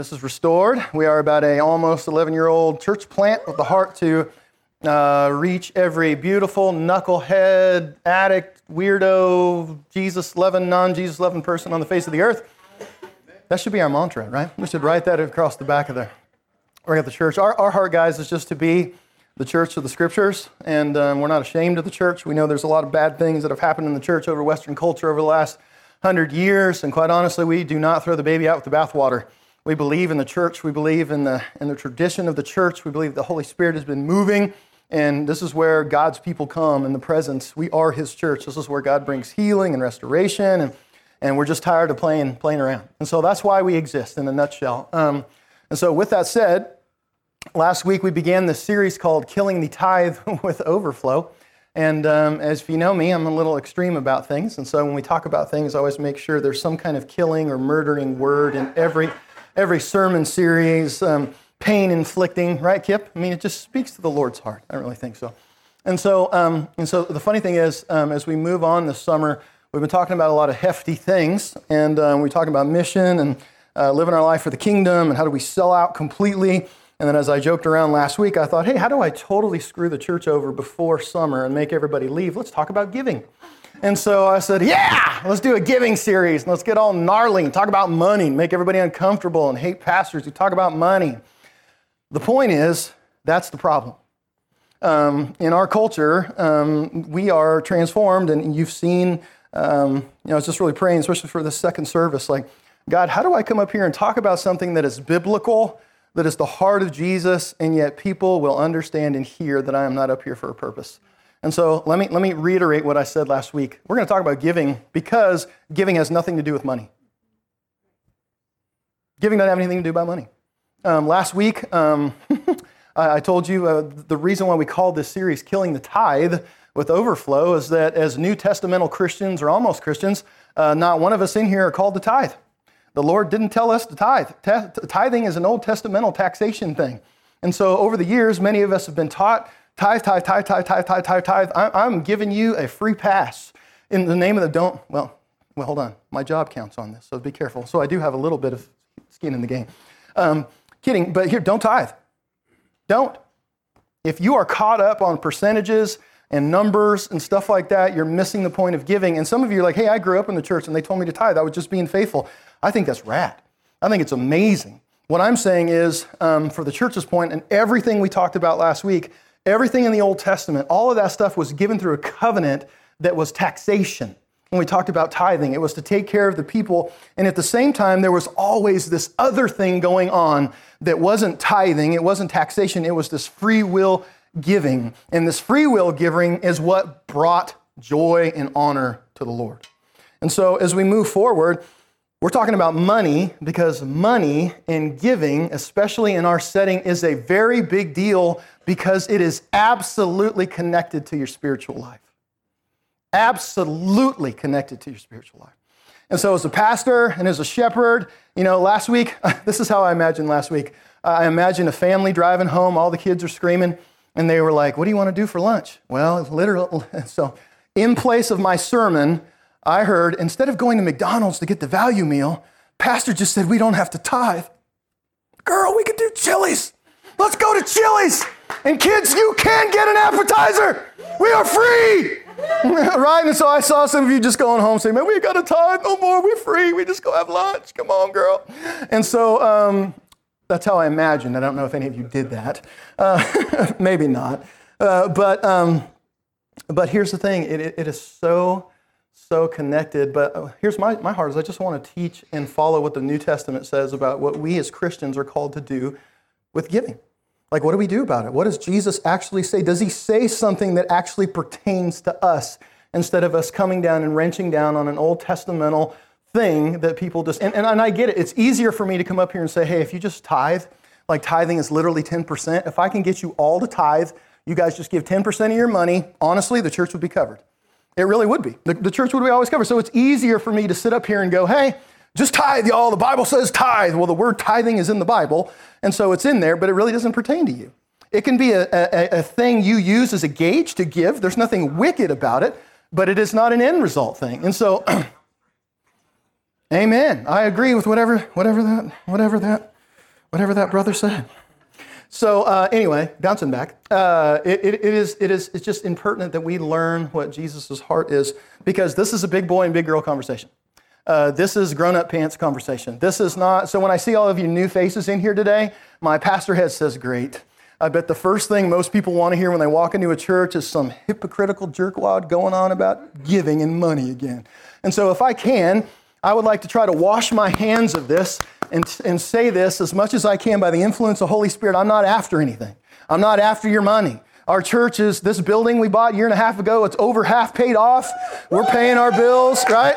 This is Restored. We are about a almost 11-year-old church plant with the heart to reach every beautiful, knucklehead, addict, weirdo, Jesus-loving, non-Jesus-loving person on the face of the earth. That should be our mantra, right? We should write that across the back of the church. Our heart, guys, is just to be the church of the Scriptures, and we're not ashamed of the church. We know there's a lot of bad things that have happened in the church over Western culture over the last 100 years, and quite honestly, we do not throw the baby out with the bathwater. We believe in the church. We believe in the tradition of the church. We believe the Holy Spirit has been moving, and this is where God's people come in the presence. We are His church. This is where God brings healing and restoration, and we're just tired of playing around. And so that's why we exist in a nutshell. And so with that said, last week we began this series called Killing the Tithe with Overflow. And as you know me, I'm a little extreme about things. And so when we talk about things, I always make sure there's some kind of killing or murdering word in every sermon series, pain inflicting, right, Kip? I mean, it just speaks to the Lord's heart. I don't really think so. And so the funny thing is, as we move on this summer, we've been talking about a lot of hefty things, and we're talking about mission and living our life for the kingdom, and how do we sell out completely. And then as I joked around last week, I thought, hey, how do I totally screw the church over before summer and make everybody leave? Let's talk about giving. And so I said, yeah, let's do a giving series. And let's get all gnarly and talk about money, make everybody uncomfortable and hate pastors who talk about money. The point is, that's the problem. In our culture, we are transformed, and you've seen, I was just really praying, especially for the second service, like, God, how do I come up here and talk about something that is biblical, that is the heart of Jesus, and yet people will understand and hear that I am not up here for a purpose? And so let me reiterate what I said last week. We're going to talk about giving because giving has nothing to do with money. Giving doesn't have anything to do about money. Last week, I told you the reason why we called this series Killing the Tithe with Overflow is that as New Testamental Christians, or almost Christians, not one of us in here are called to tithe. The Lord didn't tell us to tithe. Tithing is an Old Testamental taxation thing. And so over the years, many of us have been taught, tithe. I'm giving you a free pass in the name of the well, hold on. My job counts on this, so be careful. So I do have a little bit of skin in the game. Kidding, but here, don't tithe. Don't. If you are caught up on percentages and numbers and stuff like that, you're missing the point of giving. And some of you are like, hey, I grew up in the church and they told me to tithe. I was just being faithful. I think that's rad. I think it's amazing. What I'm saying is, for the church's point, and everything we talked about last week, everything in the Old Testament, all of that stuff was given through a covenant that was taxation. When we talked about tithing, it was to take care of the people. And at the same time, there was always this other thing going on that wasn't tithing, it wasn't taxation, it was this free will giving. And this free will giving is what brought joy and honor to the Lord. And so as we move forward, we're talking about money because money and giving, especially in our setting, is a very big deal because it is absolutely connected to your spiritual life. Absolutely connected to your spiritual life. And so as a pastor and as a shepherd, last week, this is how I imagined last week. I imagined a family driving home, all the kids are screaming, and they were like, what do you want to do for lunch? Well, literally, so in place of my sermon, I heard, instead of going to McDonald's to get the value meal, pastor just said, we don't have to tithe. Girl, we could do Chili's. Let's go to Chili's. And kids, you can get an appetizer. We are free. Right? And so I saw some of you just going home saying, man, we got to tithe no more. We're free. We just go have lunch. Come on, girl. And so that's how I imagined. I don't know if any of you did that. Maybe not. But here's the thing. It is so connected. But here's my heart is I just want to teach and follow what the New Testament says about what we as Christians are called to do with giving. Like, what do we do about it? What does Jesus actually say? Does he say something that actually pertains to us instead of us coming down and wrenching down on an Old Testamental thing that people just... And I get it. It's easier for me to come up here and say, hey, if you just tithe, like tithing is literally 10%. If I can get you all to tithe, you guys just give 10% of your money, honestly, the church would be covered. It really would be. The church would be always covered. So it's easier for me to sit up here and go, hey, just tithe, y'all. The Bible says tithe. Well, the word tithing is in the Bible, and so it's in there, but it really doesn't pertain to you. It can be a thing you use as a gauge to give. There's nothing wicked about it, but it is not an end result thing. And so, amen. I agree with whatever that whatever that brother said. So anyway, bouncing back, it's just impertinent that we learn what Jesus' heart is, because this is a big boy and big girl conversation. This is grown-up pants conversation. This is not, so when I see all of you new faces in here today, my pastor head says, great. I bet the first thing most people want to hear when they walk into a church is some hypocritical jerkwad going on about giving and money again. And so if I can, I would like to try to wash my hands of this and say this as much as I can by the influence of the Holy Spirit. I'm not after anything. I'm not after your money. Our church is this building we bought a year and a half ago. It's over half paid off. We're paying our bills, right?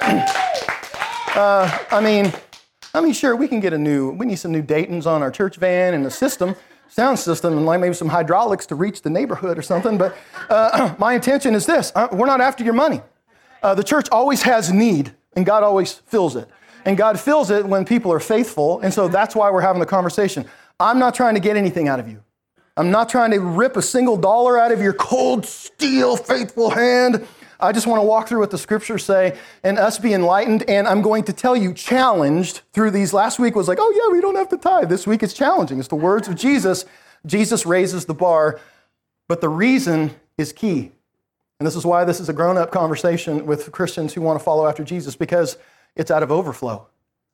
Sure, we can get we need some new Daytons on our church van and the sound system, and maybe some hydraulics to reach the neighborhood or something. But my intention is this. We're not after your money. The church always has need, and God always fills it. And God fills it when people are faithful, and so that's why we're having the conversation. I'm not trying to get anything out of you. I'm not trying to rip a single dollar out of your cold steel, faithful hand. I just want to walk through what the scriptures say and us be enlightened. And I'm going to tell you, challenged through these. Last week was like, oh yeah, we don't have to tithe. This week it's challenging. It's the words of Jesus. Jesus raises the bar, but the reason is key. And this is why this is a grown-up conversation with Christians who want to follow after Jesus, because it's out of overflow.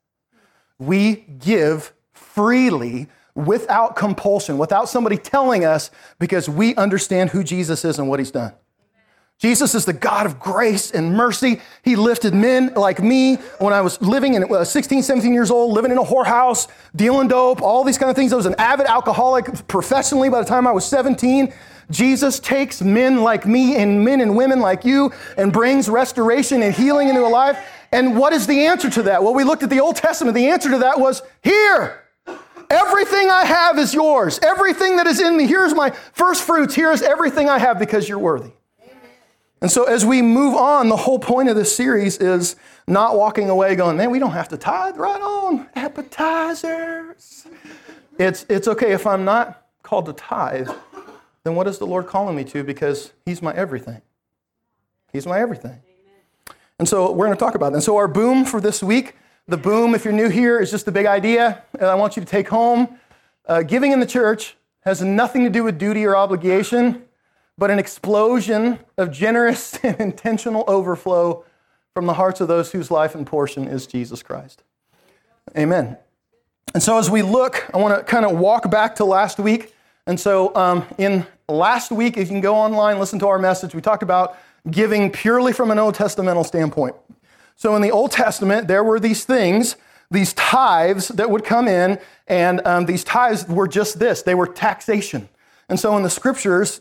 We give freely without compulsion, without somebody telling us, because we understand who Jesus is and what he's done. Jesus is the God of grace and mercy. He lifted men like me when I was living in 16, 17 years old, living in a whorehouse, dealing dope, all these kind of things. I was an avid alcoholic professionally by the time I was 17. Jesus takes men like me and men and women like you and brings restoration and healing into a life. And what is the answer to that? Well, we looked at the Old Testament. The answer to that was, here. Everything I have is yours. Everything that is in me. Here's my first fruits. Here's everything I have because you're worthy. And so as we move on, the whole point of this series is not walking away going, man, we don't have to tithe. Right on. Appetizers. It's okay if I'm not called to tithe, then what is the Lord calling me to? Because he's my everything. He's my everything. And so we're going to talk about that. And so our boom for this week, the boom, if you're new here, is just a big idea that I want you to take home. Giving in the church has nothing to do with duty or obligation, but an explosion of generous and intentional overflow from the hearts of those whose life and portion is Jesus Christ. Amen. And so as we look, I want to kind of walk back to last week. And so in last week, if you can go online, listen to our message, we talked about giving purely from an Old Testamental standpoint. So in the Old Testament, there were these things, these tithes that would come in, and these tithes were just this. They were taxation. And so in the scriptures,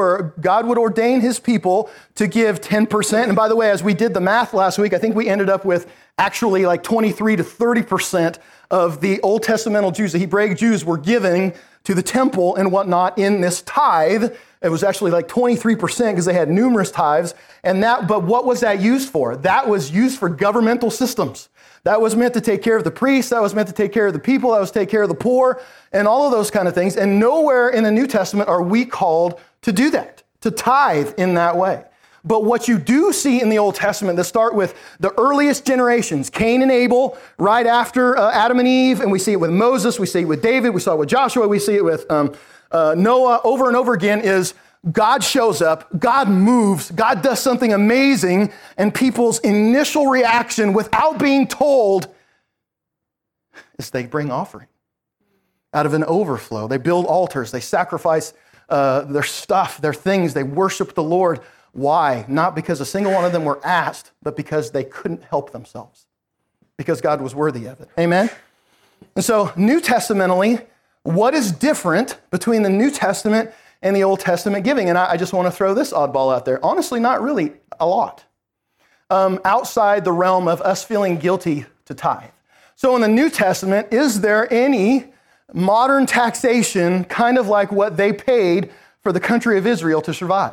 God would ordain his people to give 10%. And by the way, as we did the math last week, I think we ended up with actually like 23 to 30% of the Old Testamental Jews, the Hebraic Jews, were giving to the temple and whatnot in this tithe. It was actually like 23% because they had numerous tithes. But what was that used for? That was used for governmental systems. That was meant to take care of the priests. That was meant to take care of the people. That was to take care of the poor and all of those kind of things. And nowhere in the New Testament are we called to do that, to tithe in that way. But what you do see in the Old Testament, that start with the earliest generations, Cain and Abel, right after Adam and Eve, and we see it with Moses, we see it with David, we saw it with Joshua, we see it with Noah over and over again, is God shows up, God moves, God does something amazing, and people's initial reaction without being told is they bring offering out of an overflow. They build altars, they sacrifice their stuff, their things, they worship the Lord. Why? Not because a single one of them were asked, but because they couldn't help themselves, because God was worthy of it. Amen? And so, New Testamentally, what is different between the New Testament and the Old Testament giving? And I just want to throw this oddball out there. Honestly, not really a lot. Outside the realm of us feeling guilty to tithe. So in the New Testament, is there any modern taxation kind of like what they paid for the country of Israel to survive?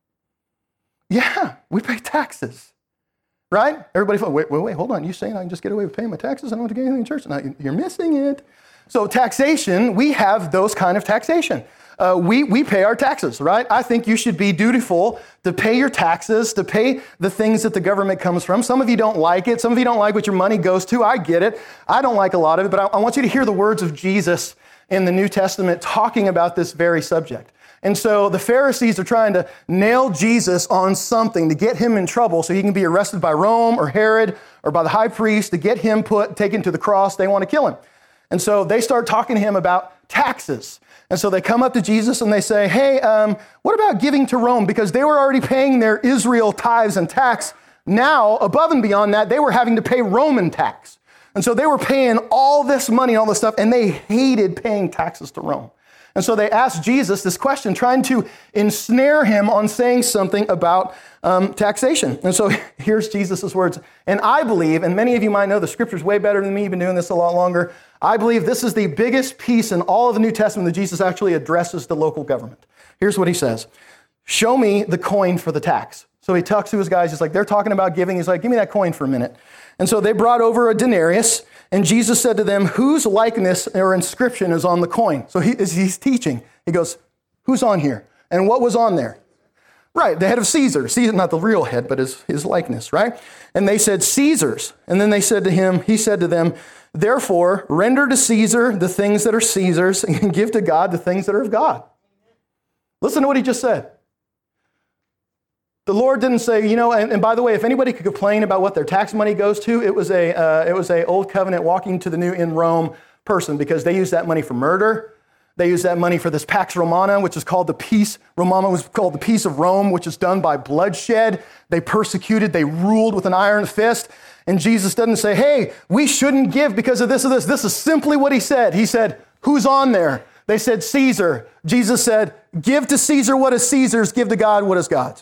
Yeah, we pay taxes, right? Everybody, wait, hold on. You saying I can just get away with paying my taxes? I don't have to get anything in church? No, you're missing it. So taxation, we have those kind of taxation. We pay our taxes, right? I think you should be dutiful to pay your taxes, to pay the things that the government comes from. Some of you don't like it. Some of you don't like what your money goes to. I get it. I don't like a lot of it, but I want you to hear the words of Jesus in the New Testament talking about this very subject. And so the Pharisees are trying to nail Jesus on something to get him in trouble so he can be arrested by Rome or Herod or by the high priest to get him taken to the cross. They want to kill him. And so they start talking to him about taxes. And so they come up to Jesus and they say, hey, what about giving to Rome? Because they were already paying their Israel tithes and tax. Now, above and beyond that, they were having to pay Roman tax. And so they were paying all this money, all this stuff, and they hated paying taxes to Rome. And so they asked Jesus this question, trying to ensnare him on saying something about taxation. And so here's Jesus' words. And I believe, and many of you might know the scriptures way better than me, you've been doing this a lot longer. I believe this is the biggest piece in all of the New Testament that Jesus actually addresses the local government. Here's what he says. Show me the coin for the tax. So he talks to his guys. He's like, they're talking about giving. He's like, give me that coin for a minute. And so they brought over a denarius. And Jesus said to them, whose likeness or inscription is on the coin? So he's teaching. He goes, who's on here? And what was on there? Right, the head of Caesar. Caesar, not the real head, but his likeness, right? And they said, Caesar's. And then he said to them, therefore, render to Caesar the things that are Caesar's and give to God the things that are of God. Listen to what he just said. The Lord didn't say, and by the way, if anybody could complain about what their tax money goes to, it was a old covenant walking to the new in Rome person, because they used that money for murder. They used that money for this Pax Romana, which is called the peace. Romana was called the peace of Rome, which is done by bloodshed. They persecuted, they ruled with an iron fist. And Jesus doesn't say, hey, we shouldn't give because of this or this. This is simply what he said. He said, who's on there? They said, Caesar. Jesus said, give to Caesar what is Caesar's, give to God what is God's.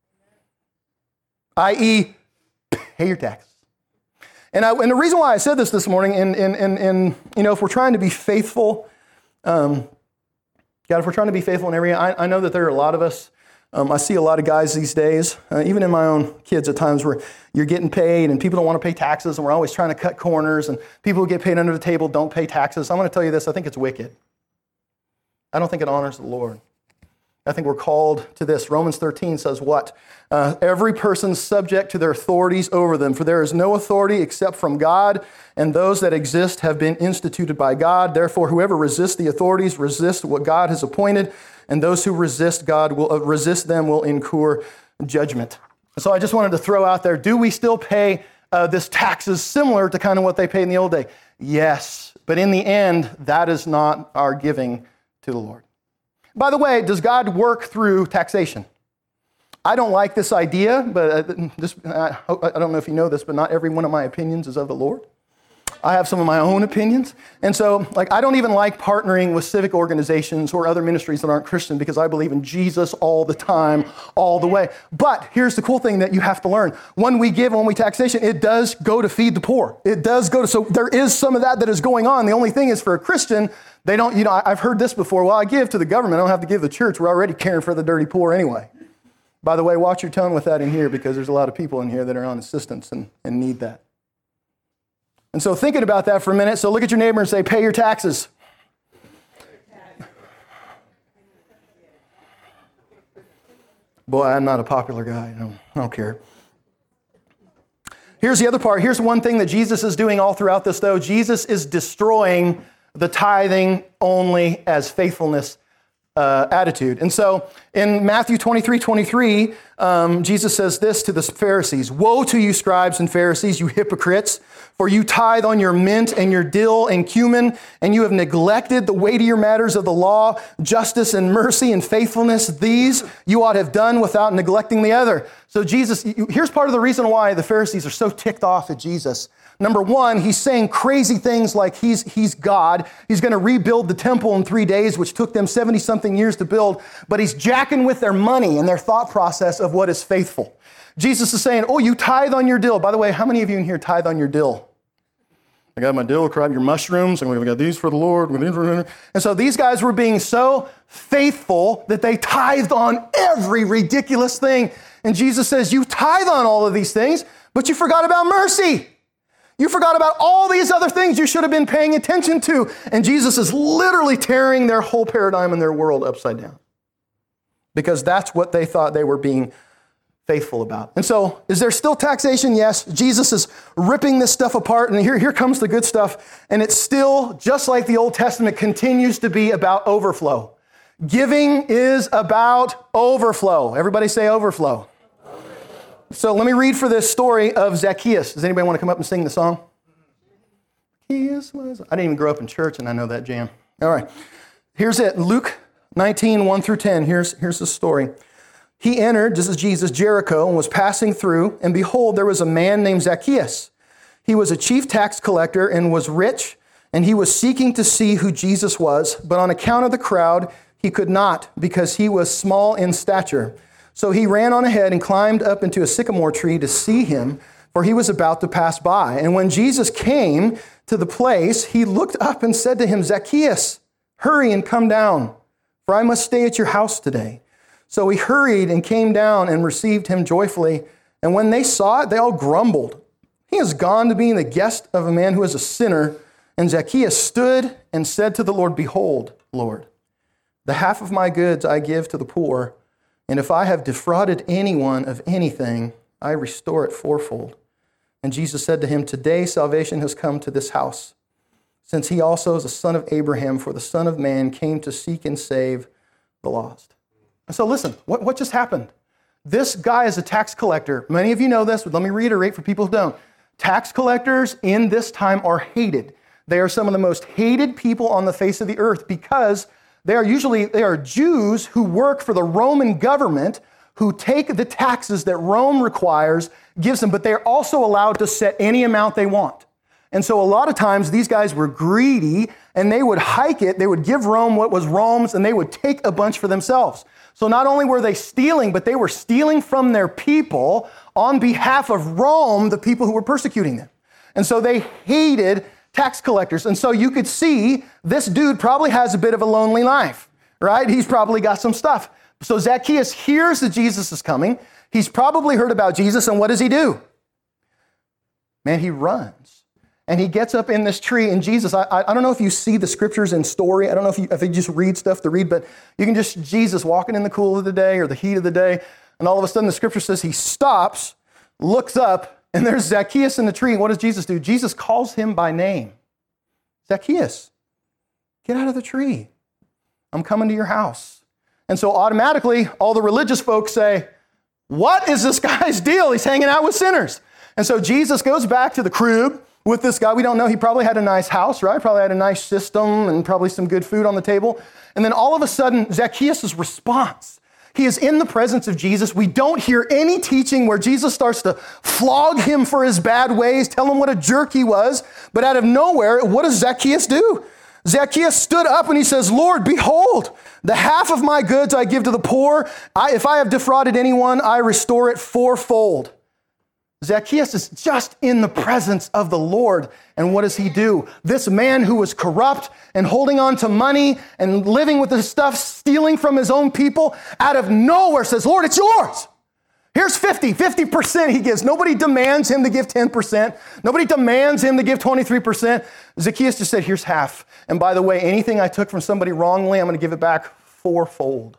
I.e., pay your taxes. And the reason why I said this morning, if we're trying to be faithful, God, if we're trying to be faithful in every area, I know that there are a lot of us. I see a lot of guys these days, even in my own kids at times, where you're getting paid and people don't want to pay taxes, and we're always trying to cut corners, and people who get paid under the table don't pay taxes. I'm going to tell you this, I think it's wicked. I don't think it honors the Lord. I think we're called to this. Romans 13 says what? Every person subject to their authorities over them, for there is no authority except from God, and those that exist have been instituted by God. Therefore, whoever resists the authorities resists what God has appointed, and those who resist them will incur judgment. So I just wanted to throw out there, do we still pay this taxes similar to kind of what they paid in the old day? Yes, but in the end, that is not our giving to the Lord. By the way, does God work through taxation? I don't like this idea, but I don't know if you know this, but not every one of my opinions is of the Lord. I have some of my own opinions. And so, I don't even like partnering with civic organizations or other ministries that aren't Christian, because I believe in Jesus all the time, all the way. But here's the cool thing that you have to learn. When we taxation, it does go to feed the poor. It does go to, so there is some of that is going on. The only thing is, for a Christian, they don't, I've heard this before. Well, I give to the government. I don't have to give to the church. We're already caring for the dirty poor anyway. By the way, watch your tone with that in here, because there's a lot of people in here that are on assistance and need that. And so thinking about that for a minute, so look at your neighbor and say, pay your taxes. Boy, I'm not a popular guy. I don't care. Here's the other part. Here's one thing that Jesus is doing all throughout this, though. Jesus is destroying the tithing only as faithfulness attitude. And so in Matthew 23:23, Jesus says this to the Pharisees: woe to you, scribes and Pharisees, you hypocrites, for you tithe on your mint and your dill and cumin, and you have neglected the weightier matters of the law, justice and mercy and faithfulness. These you ought to have done without neglecting the other. So Jesus, here's part of the reason why the Pharisees are so ticked off at Jesus. Number one, he's saying crazy things like he's God. He's going to rebuild the temple in 3 days, which took them 70-something years to build. But he's jacking with their money and their thought process of what is faithful. Jesus is saying, oh, you tithe on your dill. By the way, how many of you in here tithe on your dill? I got my dill, grab your mushrooms, and we got these for the Lord. And so these guys were being so faithful that they tithed on every ridiculous thing. And Jesus says, you tithe on all of these things, but you forgot about mercy. You forgot about all these other things you should have been paying attention to. And Jesus is literally tearing their whole paradigm and their world upside down, because that's what they thought they were being faithful about. And so, is there still taxation? Yes. Jesus is ripping this stuff apart, and here comes the good stuff. And it's still, just like the Old Testament, continues to be about overflow. Giving is about overflow. Everybody say overflow. So let me read for this story of Zacchaeus. Does anybody want to come up and sing the song? I didn't even grow up in church, and I know that jam. All right. Here's it. Luke 19, 1 through 10. Here's the story. He entered, this is Jesus, Jericho, and was passing through, and behold, there was a man named Zacchaeus. He was a chief tax collector and was rich, and he was seeking to see who Jesus was, but on account of the crowd, he could not, because he was small in stature. So he ran on ahead and climbed up into a sycamore tree to see him, for he was about to pass by. And when Jesus came to the place, he looked up and said to him, Zacchaeus, hurry and come down, for I must stay at your house today. So he hurried and came down and received him joyfully. And when they saw it, they all grumbled. He has gone to being the guest of a man who is a sinner. And Zacchaeus stood and said to the Lord, behold, Lord, the half of my goods I give to the poor. And if I have defrauded anyone of anything, I restore it fourfold. And Jesus said to him, today salvation has come to this house, since he also is a son of Abraham, for the Son of Man came to seek and save the lost. And so listen, what just happened? This guy is a tax collector. Many of you know this, but let me reiterate for people who don't. Tax collectors in this time are hated. They are some of the most hated people on the face of the earth because they are Jews who work for the Roman government, who take the taxes that Rome requires, gives them, but they're also allowed to set any amount they want. And so a lot of times these guys were greedy and they would hike it, they would give Rome what was Rome's, and they would take a bunch for themselves. So not only were they stealing, but they were stealing from their people on behalf of Rome, the people who were persecuting them. And so they hated tax collectors. And so you could see this dude probably has a bit of a lonely life, right? He's probably got some stuff. So Zacchaeus hears that Jesus is coming. He's probably heard about Jesus, and what does he do? Man, he runs. And he gets up in this tree, and Jesus, I don't know if you see the scriptures in story. I don't know if you just read stuff to read, but you can just, Jesus walking in the cool of the day or the heat of the day, and all of a sudden the scripture says he stops, looks up, and there's Zacchaeus in the tree. And what does Jesus do? Jesus calls him by name. Zacchaeus, get out of the tree. I'm coming to your house. And so automatically, all the religious folks say, what is this guy's deal? He's hanging out with sinners. And so Jesus goes back to the crib with this guy. We don't know. He probably had a nice house, right? Probably had a nice system and probably some good food on the table. And then all of a sudden, Zacchaeus' response, he is in the presence of Jesus. We don't hear any teaching where Jesus starts to flog him for his bad ways, tell him what a jerk he was. But out of nowhere, what does Zacchaeus do? Zacchaeus stood up and he says, Lord, behold, the half of my goods I give to the poor. If I have defrauded anyone, I restore it fourfold. Zacchaeus is just in the presence of the Lord. And what does he do? This man who was corrupt and holding on to money and living with this stuff, stealing from his own people, out of nowhere says, Lord, it's yours. Here's 50% he gives. Nobody demands him to give 10%. Nobody demands him to give 23%. Zacchaeus just said, here's half. And by the way, anything I took from somebody wrongly, I'm going to give it back fourfold.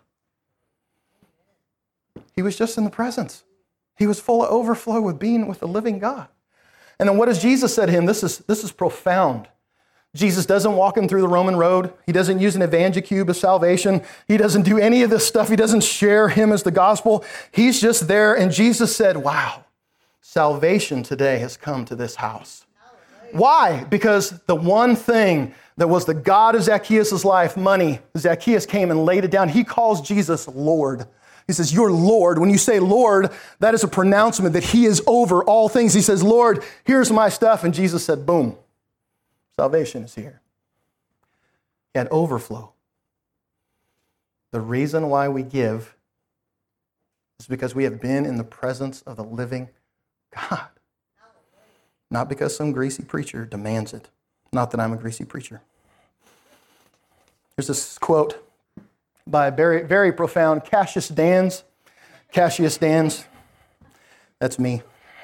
He was just in the presence. He was full of overflow with being with the living God. And then what does Jesus say to him? This is profound. Jesus doesn't walk him through the Roman road. He doesn't use an evangelium of salvation. He doesn't do any of this stuff. He doesn't share him as the gospel. He's just there. And Jesus said, wow, salvation today has come to this house. Why? Because the one thing that was the God of Zacchaeus' life, money, Zacchaeus came and laid it down. He calls Jesus Lord. He says, you're Lord. When you say Lord, that is a pronouncement that he is over all things. He says, Lord, here's my stuff. And Jesus said, boom, salvation is here. He had overflow. The reason why we give is because we have been in the presence of the living God. Not because some greasy preacher demands it. Not that I'm a greasy preacher. Here's this quote by a very, very profound Cassius Dans. Cassius Dans, that's me.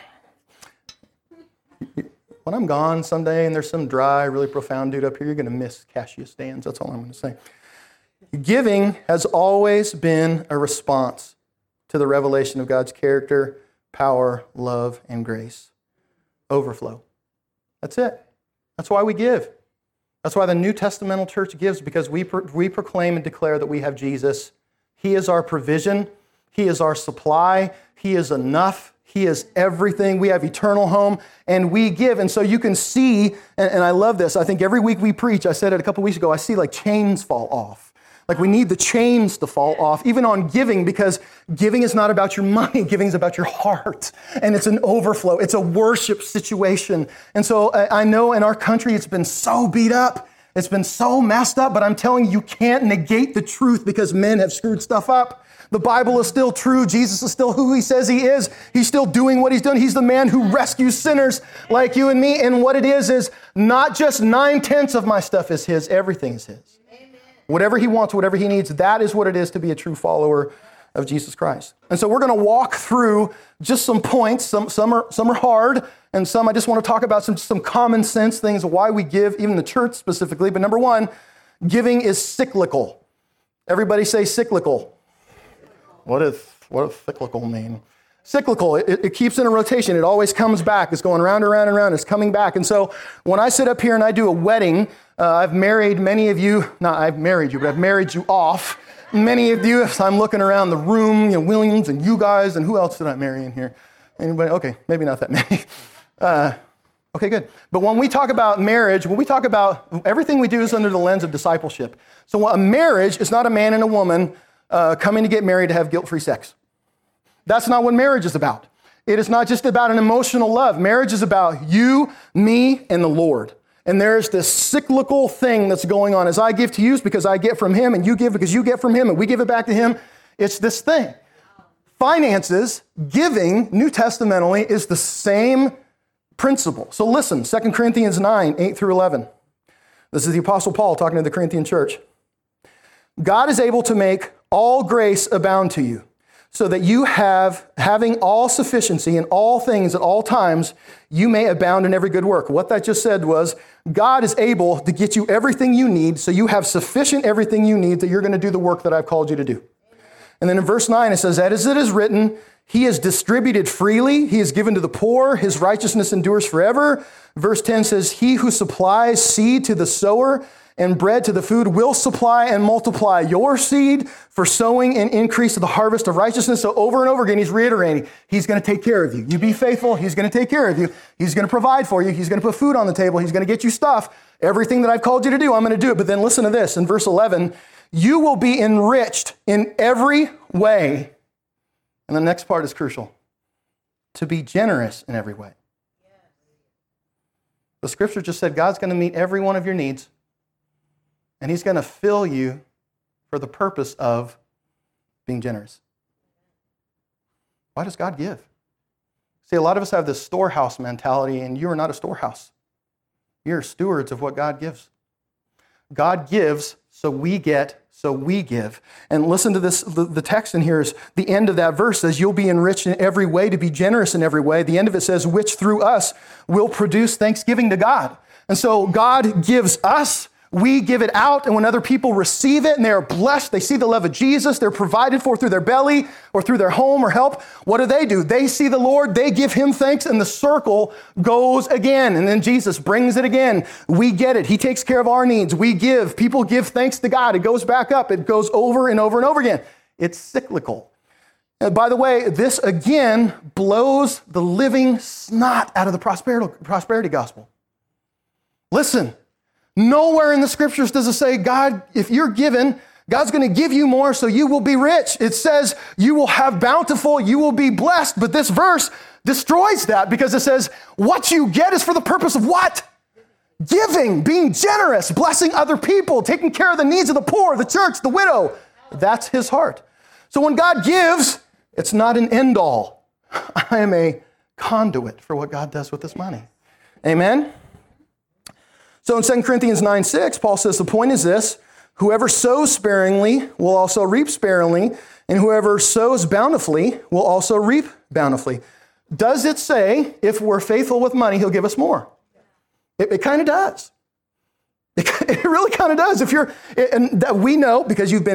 When I'm gone someday and there's some dry, really profound dude up here, you're going to miss Cassius Dans. That's all I'm going to say. Giving has always been a response to the revelation of God's character, power, love, and grace. Overflow. That's it. That's why we give. That's why the New Testamental church gives, because we proclaim and declare that we have Jesus. He is our provision. He is our supply. He is enough. He is everything. We have eternal home, and we give. And so you can see, and I love this, I think every week we preach, I said it a couple weeks ago, I see like chains fall off. Like we need the chains to fall off, even on giving, because giving is not about your money. Giving is about your heart. And it's an overflow. It's a worship situation. And so I know in our country it's been so beat up. It's been so messed up. But I'm telling you, you can't negate the truth because men have screwed stuff up. The Bible is still true. Jesus is still who he says he is. He's still doing what he's done. He's the man who rescues sinners like you and me. And what it is not just 9/10 of my stuff is his. Everything is his. Whatever he wants, whatever he needs, that is what it is to be a true follower of Jesus Christ. And so we're going to walk through just some points. Some are hard, and some I just want to talk about some common sense things of why we give, even the church specifically. But number one, giving is cyclical. Everybody say cyclical. What does cyclical mean? Cyclical, it keeps in a rotation. It always comes back. It's going round and round and round. It's coming back. And so when I sit up here and I do a wedding, I've married many of you, not I've married you, but I've married you off. Many of you, I'm looking around the room, Williams and you guys, and who else did I marry in here? Anybody? Okay, maybe not that many. Okay, good. But when we talk about marriage, when we talk about everything we do is under the lens of discipleship. So a marriage is not a man and a woman coming to get married to have guilt-free sex. That's not what marriage is about. It is not just about an emotional love. Marriage is about you, me, and the Lord. And there's this cyclical thing that's going on. As I give to you, it's because I get from him, and you give because you get from him, and we give it back to him. It's this thing. Finances, giving, New Testamentally, is the same principle. So listen, 2 Corinthians 9, 8 through 11. This is the Apostle Paul talking to the Corinthian church. God is able to make all grace abound to you, so that you having all sufficiency in all things at all times, you may abound in every good work. What that just said was, God is able to get you everything you need, so you have sufficient everything you need that you're going to do the work that I've called you to do. And then in verse 9, it says, as it is written, he has distributed freely, he has given to the poor, his righteousness endures forever. Verse 10 says, he who supplies seed to the sower and bread to the food will supply and multiply your seed for sowing and increase of the harvest of righteousness. So over and over again, he's reiterating, he's going to take care of you. You be faithful, he's going to take care of you. He's going to provide for you. He's going to put food on the table. He's going to get you stuff. Everything that I've called you to do, I'm going to do it. But then listen to this. In verse 11, you will be enriched in every way. And the next part is crucial. To be generous in every way. The scripture just said God's going to meet every one of your needs. And he's going to fill you for the purpose of being generous. Why does God give? See, a lot of us have this storehouse mentality, and you are not a storehouse. You're stewards of what God gives. God gives, so we get, so we give. And listen to this, the text in here is, the end of that verse says, you'll be enriched in every way, to be generous in every way. The end of it says, which through us will produce thanksgiving to God. And so God gives us, we give it out, and when other people receive it and they are blessed, they see the love of Jesus, they're provided for through their belly or through their home or help, what do? They see the Lord, they give him thanks, and the circle goes again. And then Jesus brings it again. We get it. He takes care of our needs. We give. People give thanks to God. It goes back up. It goes over and over and over again. It's cyclical. And by the way, this again blows the living snot out of the prosperity gospel. Listen. Nowhere in the scriptures does it say, God, if you're given, God's going to give you more so you will be rich. It says you will have bountiful, you will be blessed. But this verse destroys that because it says what you get is for the purpose of what? Giving, being generous, blessing other people, taking care of the needs of the poor, the church, the widow. That's his heart. So when God gives, it's not an end all. I am a conduit for what God does with this money. Amen? So in 2 Corinthians 9:6, Paul says, the point is this, whoever sows sparingly will also reap sparingly, and whoever sows bountifully will also reap bountifully. Does it say, if we're faithful with money, he'll give us more? It kind of does. It really kind of does. And that we know, because you've been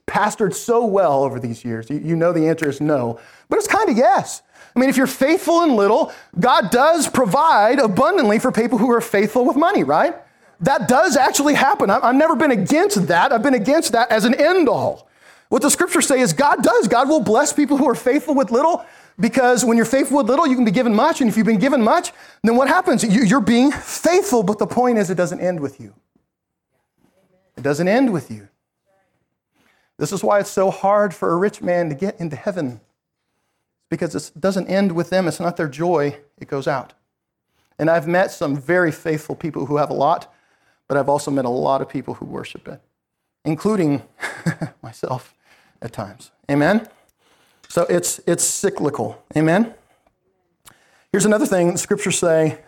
pastored so well over these years. You know the answer is no, but it's kind of yes. I mean, if you're faithful in little, God does provide abundantly for people who are faithful with money, right? That does actually happen. I've never been against that. I've been against that as an end all. What the scriptures say is God does. God will bless people who are faithful with little, because when you're faithful with little, you can be given much. And if you've been given much, then what happens? You're being faithful, but the point is it doesn't end with you. It doesn't end with you. This is why it's so hard for a rich man to get into heaven, because it doesn't end with them. It's not their joy. It goes out. And I've met some very faithful people who have a lot, but I've also met a lot of people who worship it, including myself at times. Amen? So it's cyclical. Amen? Here's another thing the scriptures say.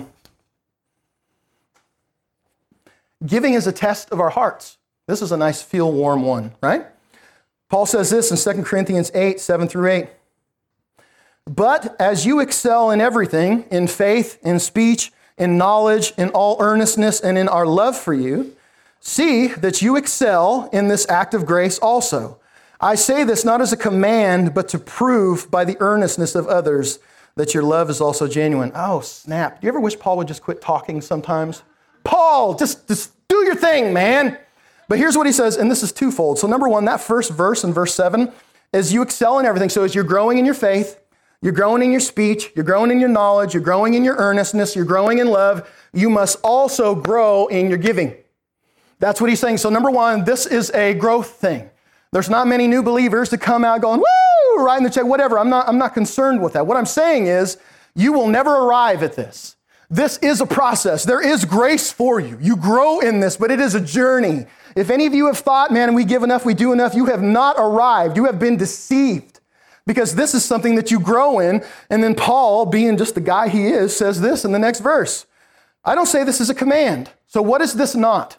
Giving is a test of our hearts. This is a nice feel warm one, right? Paul says this in 2 Corinthians 8, 7 through 8. But as you excel in everything, in faith, in speech, in knowledge, in all earnestness, and in our love for you, see that you excel in this act of grace also. I say this not as a command, but to prove by the earnestness of others that your love is also genuine. Oh, snap. Do you ever wish Paul would just quit talking sometimes? Paul, just do your thing, man. But here's what he says, and this is twofold. So number one, that first verse in verse 7 is you excel in everything. So as you're growing in your faith, you're growing in your speech, you're growing in your knowledge, you're growing in your earnestness, you're growing in love, you must also grow in your giving. That's what he's saying. So number one, this is a growth thing. There's not many new believers to come out going, woo, writing the check, whatever. I'm not concerned with that. What I'm saying is you will never arrive at this. This is a process. There is grace for you. You grow in this, but it is a journey. If any of you have thought, man, we give enough, we do enough, you have not arrived. You have been deceived, because this is something that you grow in. And then Paul, being just the guy he is, says this in the next verse. I don't say this is a command. So what is this not?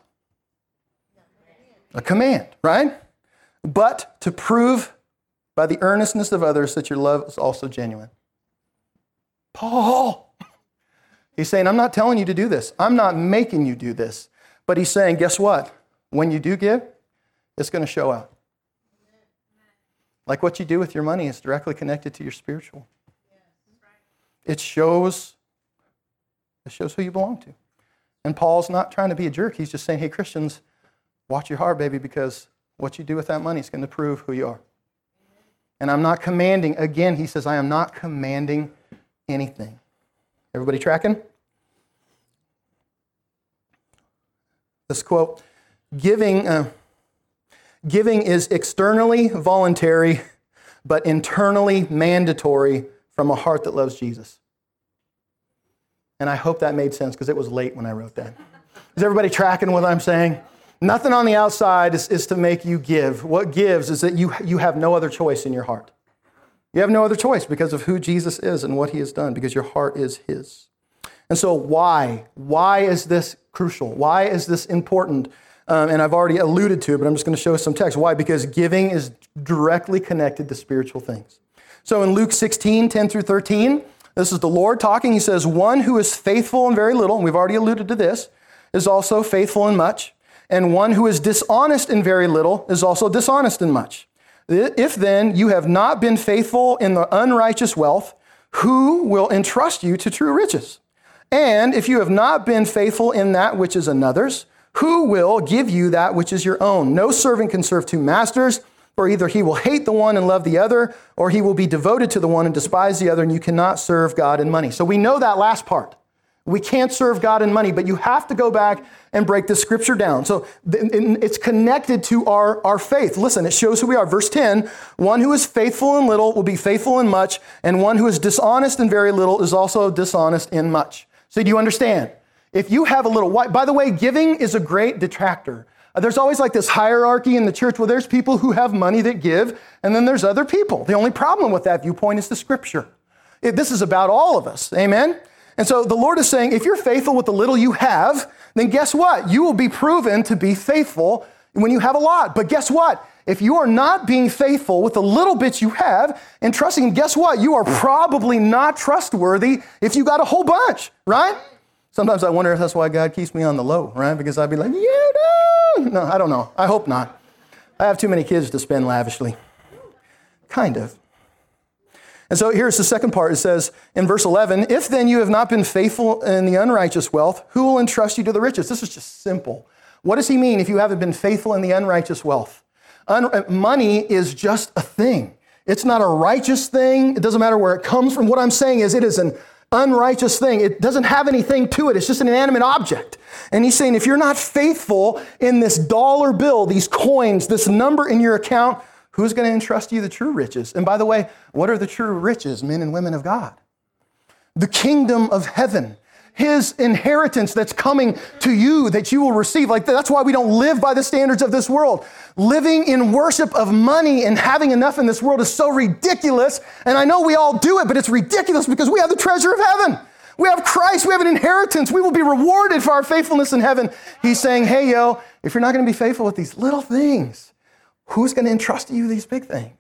A command, right? But to prove by the earnestness of others that your love is also genuine. Paul, he's saying, I'm not telling you to do this. I'm not making you do this. But he's saying, guess what? When you do give, it's going to show out. Like what you do with your money is directly connected to your spiritual. It shows who you belong to. And Paul's not trying to be a jerk. He's just saying, hey, Christians, watch your heart, baby, because what you do with that money is going to prove who you are. And I'm not commanding. Again, he says, I am not commanding anything. Everybody tracking? This quote, giving is externally voluntary, but internally mandatory from a heart that loves Jesus. And I hope that made sense, because it was late when I wrote that. Is everybody tracking what I'm saying? Nothing on the outside is to make you give. What gives is that you have no other choice in your heart. You have no other choice because of who Jesus is and what he has done, because your heart is his. And so why? Why is this crucial? Why is this important? And I've already alluded to it, but I'm just going to show some text. Why? Because giving is directly connected to spiritual things. So in Luke 16, 10 through 13, this is the Lord talking. He says, one who is faithful in very little, and we've already alluded to this, is also faithful in much. And one who is dishonest in very little is also dishonest in much. If then you have not been faithful in the unrighteous wealth, who will entrust you to true riches? And if you have not been faithful in that which is another's, who will give you that which is your own? No servant can serve two masters, for either he will hate the one and love the other, or he will be devoted to the one and despise the other, and you cannot serve God and money. So we know that last part. We can't serve God and money, but you have to go back and break the scripture down. So it's connected to our faith. Listen, it shows who we are. Verse 10, one who is faithful in little will be faithful in much, and one who is dishonest in very little is also dishonest in much. So do you understand? If you have a little, by the way, giving is a great detractor. There's always like this hierarchy in the church where there's people who have money that give, and then there's other people. The only problem with that viewpoint is the scripture. This is about all of us. Amen? And so the Lord is saying, if you're faithful with the little you have, then guess what? You will be proven to be faithful when you have a lot. But guess what? If you are not being faithful with the little bits you have and trusting Him, guess what? You are probably not trustworthy if you got a whole bunch, right? Sometimes I wonder if that's why God keeps me on the low, right? Because I'd be like, no, I don't know. I hope not. I have too many kids to spend lavishly. Kind of. And so here's the second part. It says in verse 11, if then you have not been faithful in the unrighteous wealth, who will entrust you to the riches? This is just simple. What does he mean if you haven't been faithful in the unrighteous wealth? Money is just a thing. It's not a righteous thing. It doesn't matter where it comes from. What I'm saying is it is an unrighteous thing. It doesn't have anything to it. It's just an inanimate object. And he's saying if you're not faithful in this dollar bill, these coins, this number in your account, who's going to entrust you the true riches? And by the way, what are the true riches, men and women of God? The kingdom of heaven. His inheritance that's coming to you that you will receive. Like that's why we don't live by the standards of this world. Living in worship of money and having enough in this world is so ridiculous. And I know we all do it, but it's ridiculous because we have the treasure of heaven. We have Christ. We have an inheritance. We will be rewarded for our faithfulness in heaven. He's saying, hey, yo, if you're not going to be faithful with these little things, who's going to entrust you these big things?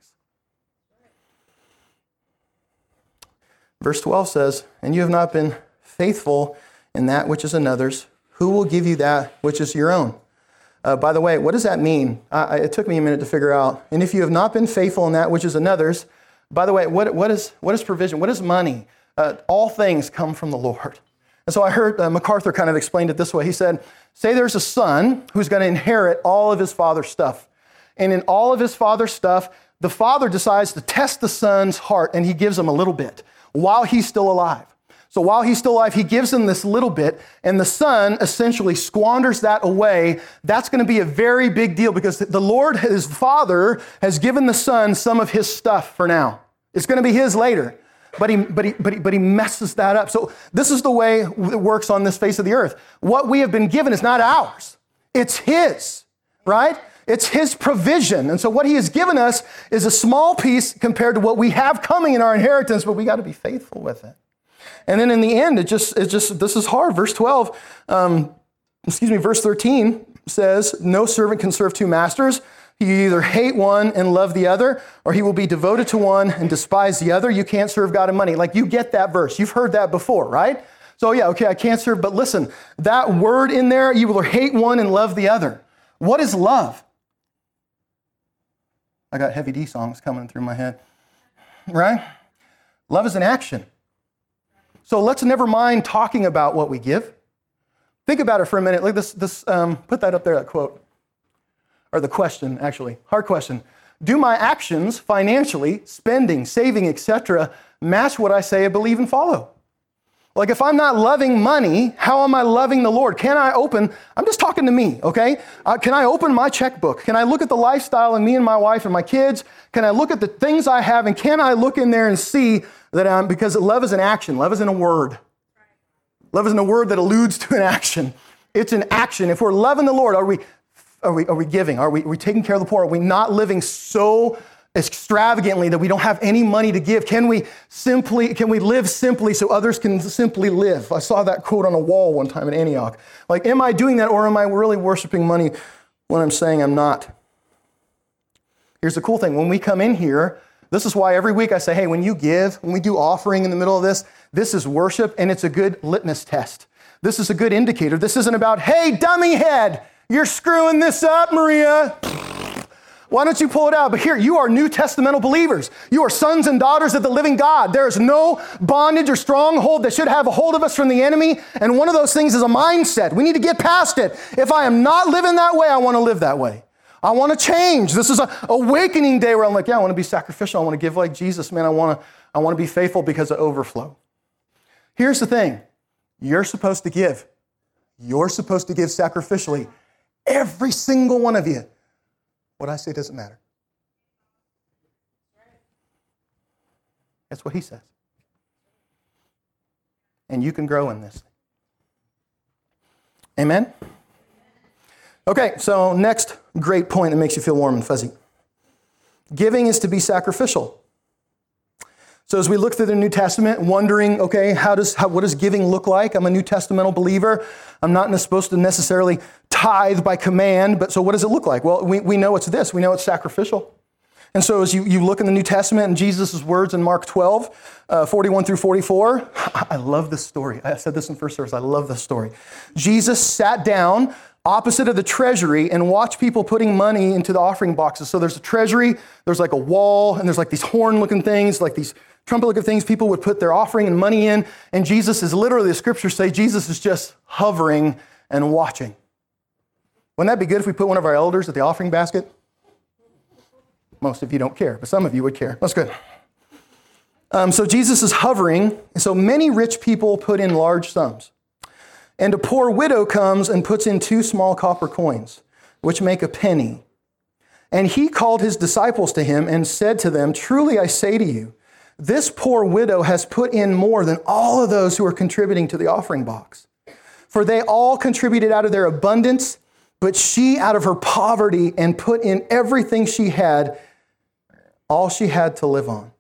Verse 12 says, and you have not been faithful in that which is another's, who will give you that which is your own? By the way, what does that mean? It took me a minute to figure out. And if you have not been faithful in that which is another's, by the way, what is provision? What is money? All things come from the Lord. And so I heard MacArthur kind of explained it this way. He said, say there's a son who's going to inherit all of his father's stuff. And in all of his father's stuff, the father decides to test the son's heart and he gives him a little bit while he's still alive. So while he's still alive, he gives him this little bit, and the son essentially squanders that away. That's going to be a very big deal because the Lord, his father, has given the son some of his stuff for now. It's going to be his later, but he messes that up. So this is the way it works on this face of the earth. What we have been given is not ours. It's his, right? It's his provision. And so what he has given us is a small piece compared to what we have coming in our inheritance, but we got to be faithful with it. And then in the end, this is hard. Verse 12, verse 13 says, no servant can serve two masters. You either hate one and love the other, or he will be devoted to one and despise the other. You can't serve God and money. Like you get that verse. You've heard that before, right? So yeah, okay, I can't serve, but listen, that word in there, you will hate one and love the other. What is love? I got Heavy D songs coming through my head, right? Love is an action. So let's never mind talking about what we give. Think about it for a minute. Like put that up there, that quote. Or the question, actually. Hard question. Do my actions financially, spending, saving, etc., match what I say I believe and follow? Like if I'm not loving money, how am I loving the Lord? Can I open, I'm just talking to me, okay? Can I open my checkbook? Can I look at the lifestyle of me and my wife and my kids? Can I look at the things I have? And can I look in there and see that because love is an action. Love isn't a word. Love isn't a word that alludes to an action. It's an action. If we're loving the Lord, are we giving? Are we taking care of the poor? Are we not living so extravagantly that we don't have any money to give? Can we live simply so others can simply live? I saw that quote on a wall one time in Antioch. Like, am I doing that, or am I really worshiping money when I'm saying I'm not? Here's the cool thing. When we come in here, this is why every week I say, hey, when you give, when we do offering in the middle of this is worship, and it's a good litmus test. This is a good indicator. This isn't about, hey, dummy head, you're screwing this up, Maria. Why don't you pull it out? But here, you are New Testamental believers. You are sons and daughters of the living God. There is no bondage or stronghold that should have a hold of us from the enemy. And one of those things is a mindset. We need to get past it. If I am not living that way, I want to live that way. I want to change. This is an awakening day where I'm like, yeah, I want to be sacrificial. I want to give like Jesus, man. I want to be faithful because of overflow. Here's the thing. You're supposed to give. You're supposed to give sacrificially. Every single one of you. What I say doesn't matter. That's what he says. And you can grow in this. Amen? Okay, so next great point that makes you feel warm and fuzzy. Giving is to be sacrificial. So as we look through the New Testament, wondering, okay, what does giving look like? I'm a New Testamental believer. I'm not supposed to necessarily tithe by command, but so what does it look like? Well, we know it's this. We know it's sacrificial. And so as you look in the New Testament and Jesus' words in Mark 12, 41 through 44, I love this story. I said this in first service. I love this story. Jesus sat down opposite of the treasury and watch people putting money into the offering boxes. So there's a treasury, there's like a wall, and there's like these horn-looking things, like these trumpet-looking things people would put their offering and money in. And Jesus is literally, the scriptures say, Jesus is just hovering and watching. Wouldn't that be good if we put one of our elders at the offering basket? Most of you don't care, but some of you would care. That's good. So Jesus is hovering. And so many rich people put in large sums. And a poor widow comes and puts in 2 small copper coins, which make a penny. And he called his disciples to him and said to them, "Truly I say to you, this poor widow has put in more than all of those who are contributing to the offering box. For they all contributed out of their abundance, but she out of her poverty and put in everything she had, all she had to live on."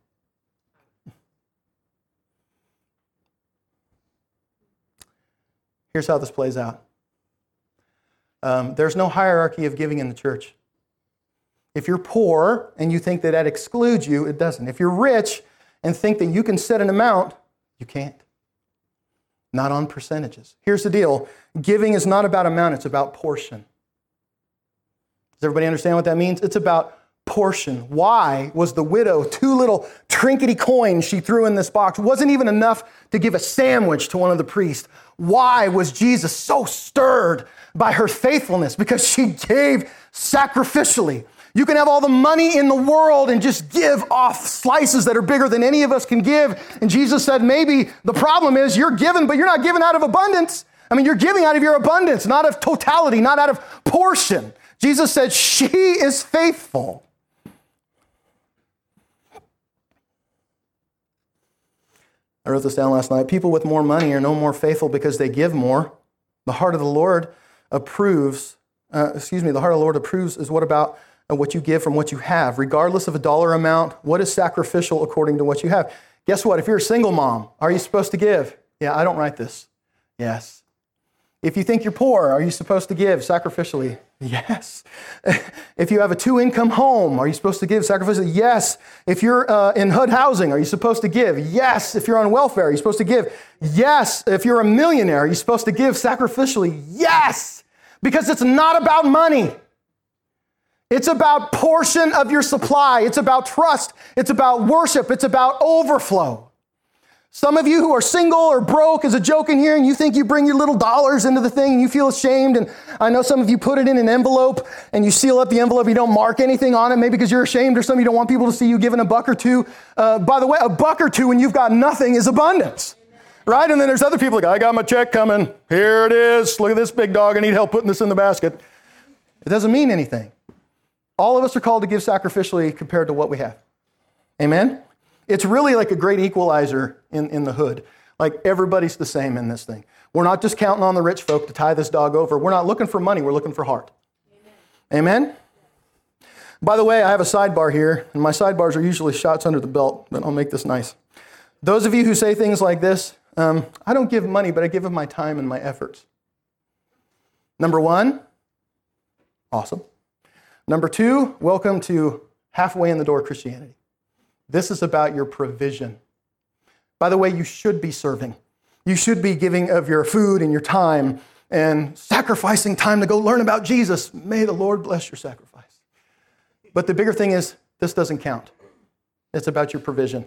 Here's how this plays out. There's no hierarchy of giving in the church. If you're poor and you think that that excludes you, it doesn't. If you're rich and think that you can set an amount, you can't. Not on percentages. Here's the deal. Giving is not about amount, it's about portion. Does everybody understand what that means? It's about portion. Why was the widow 2 little trinkety coins she threw in this box? It wasn't even enough to give a sandwich to one of the priests. Why was Jesus so stirred by her faithfulness? Because she gave sacrificially. You can have all the money in the world and just give off slices that are bigger than any of us can give. And Jesus said, maybe the problem is you're giving, but you're not giving out of abundance. I mean, you're giving out of your abundance, not of totality, not out of portion. Jesus said, she is faithful. I wrote this down last night. People with more money are no more faithful because they give more. The heart of the Lord approves, the heart of the Lord approves is what you give from what you have, regardless of a dollar amount. What is sacrificial according to what you have? Guess what? If you're a single mom, are you supposed to give? Yeah, I don't write this. Yes. If you think you're poor, are you supposed to give sacrificially? Yes. If you have a 2-income home, are you supposed to give sacrificially? Yes. If you're in HUD housing, are you supposed to give? Yes. If you're on welfare, are you supposed to give? Yes. If you're a millionaire, are you supposed to give sacrificially? Yes. Because it's not about money. It's about portion of your supply. It's about trust. It's about worship. It's about overflow. Some of you who are single or broke is a joke in here, and you think you bring your little dollars into the thing and you feel ashamed. And I know some of you put it in an envelope and you seal up the envelope. You don't mark anything on it, maybe because you're ashamed, or some of you don't want people to see you giving $1 or $2. By the way, $1 or $2 when you've got nothing is abundance, right? And then there's other people like, I got my check coming. Here it is. Look at this big dog. I need help putting this in the basket. It doesn't mean anything. All of us are called to give sacrificially compared to what we have. Amen? It's really like a great equalizer in the hood. Like everybody's the same in this thing. We're not just counting on the rich folk to tie this dog over. We're not looking for money. We're looking for heart. Amen? Amen? By the way, I have a sidebar here, and my sidebars are usually shots under the belt, but I'll make this nice. Those of you who say things like this, I don't give money, but I give of my time and my efforts. Number 1, awesome. Number 2, welcome to halfway in the door Christianity. This is about your provision. By the way, you should be serving. You should be giving of your food and your time and sacrificing time to go learn about Jesus. May the Lord bless your sacrifice. But the bigger thing is, this doesn't count. It's about your provision.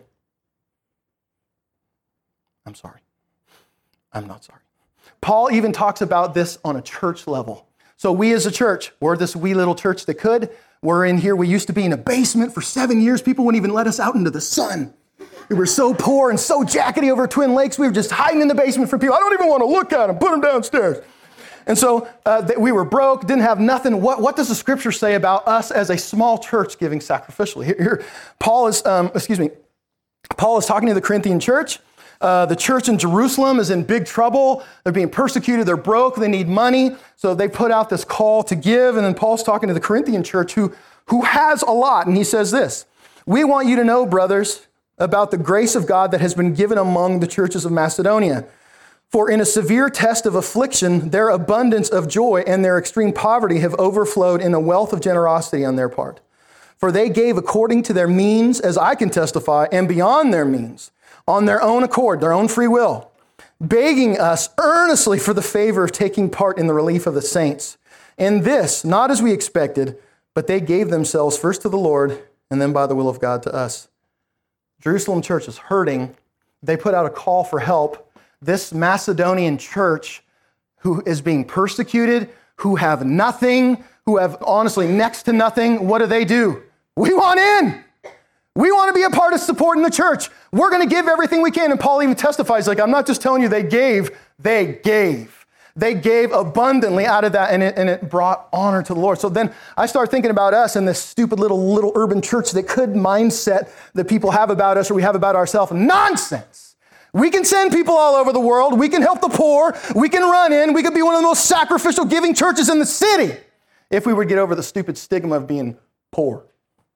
I'm sorry. I'm not sorry. Paul even talks about this on a church level. So we as a church, we're this wee little church that could. We're in here. We used to be in a basement for 7 years. People wouldn't even let us out into the sun. We were so poor and so jackety over Twin Lakes. We were just hiding in the basement from people. I don't even want to look at them. Put them downstairs. And so we were broke, didn't have nothing. What does the scripture say about us as a small church giving sacrificially? Here, Paul is talking to the Corinthian church. The church in Jerusalem is in big trouble. They're being persecuted. They're broke. They need money. So they put out this call to give. And then Paul's talking to the Corinthian church who has a lot. And he says this, "We want you to know, brothers, about the grace of God that has been given among the churches of Macedonia. For in a severe test of affliction, their abundance of joy and their extreme poverty have overflowed in a wealth of generosity on their part. For they gave according to their means, as I can testify, and beyond their means, on their own accord, their own free will, begging us earnestly for the favor of taking part in the relief of the saints. And this, not as we expected, but they gave themselves first to the Lord and then by the will of God to us. Jerusalem church is hurting. They put out a call for help. This Macedonian church who is being persecuted, who have nothing, who have honestly next to nothing, what do? We want in. We want to be a part of supporting the church. We're going to give everything we can. And Paul even testifies, like, I'm not just telling you they gave. They gave abundantly out of that, and it brought honor to the Lord. So then I start thinking about us and this stupid little urban church that could mindset that people have about us or we have about ourselves. Nonsense. We can send people all over the world. We can help the poor. We can run in. We could be one of the most sacrificial giving churches in the city if we would get over the stupid stigma of being poor.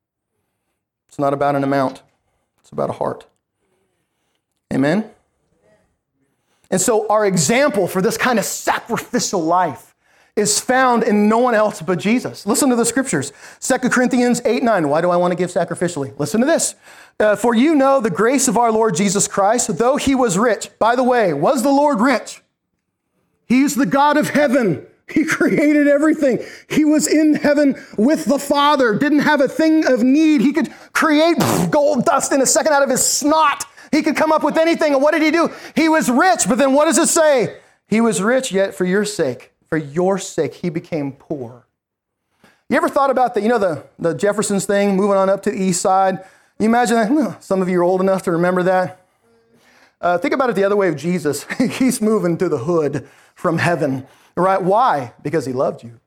It's not about an amount. It's about a heart. Amen? And so our example for this kind of sacrificial life is found in no one else but Jesus. Listen to the scriptures. 2 Corinthians 8:9. Why do I want to give sacrificially? Listen to this. For you know the grace of our Lord Jesus Christ, though he was rich. By the way, was the Lord rich? He's the God of heaven. He created everything. He was in heaven with the Father, didn't have a thing of need. He could create gold dust in a second out of his snot. He could come up with anything. And what did he do? He was rich. But then what does it say? He was rich, yet for your sake, he became poor. You ever thought about the Jefferson's thing, moving on up to the east side? You imagine that? Some of you are old enough to remember that. Think about it the other way of Jesus. He's moving to the hood from heaven. Right? Why? Because he loved you.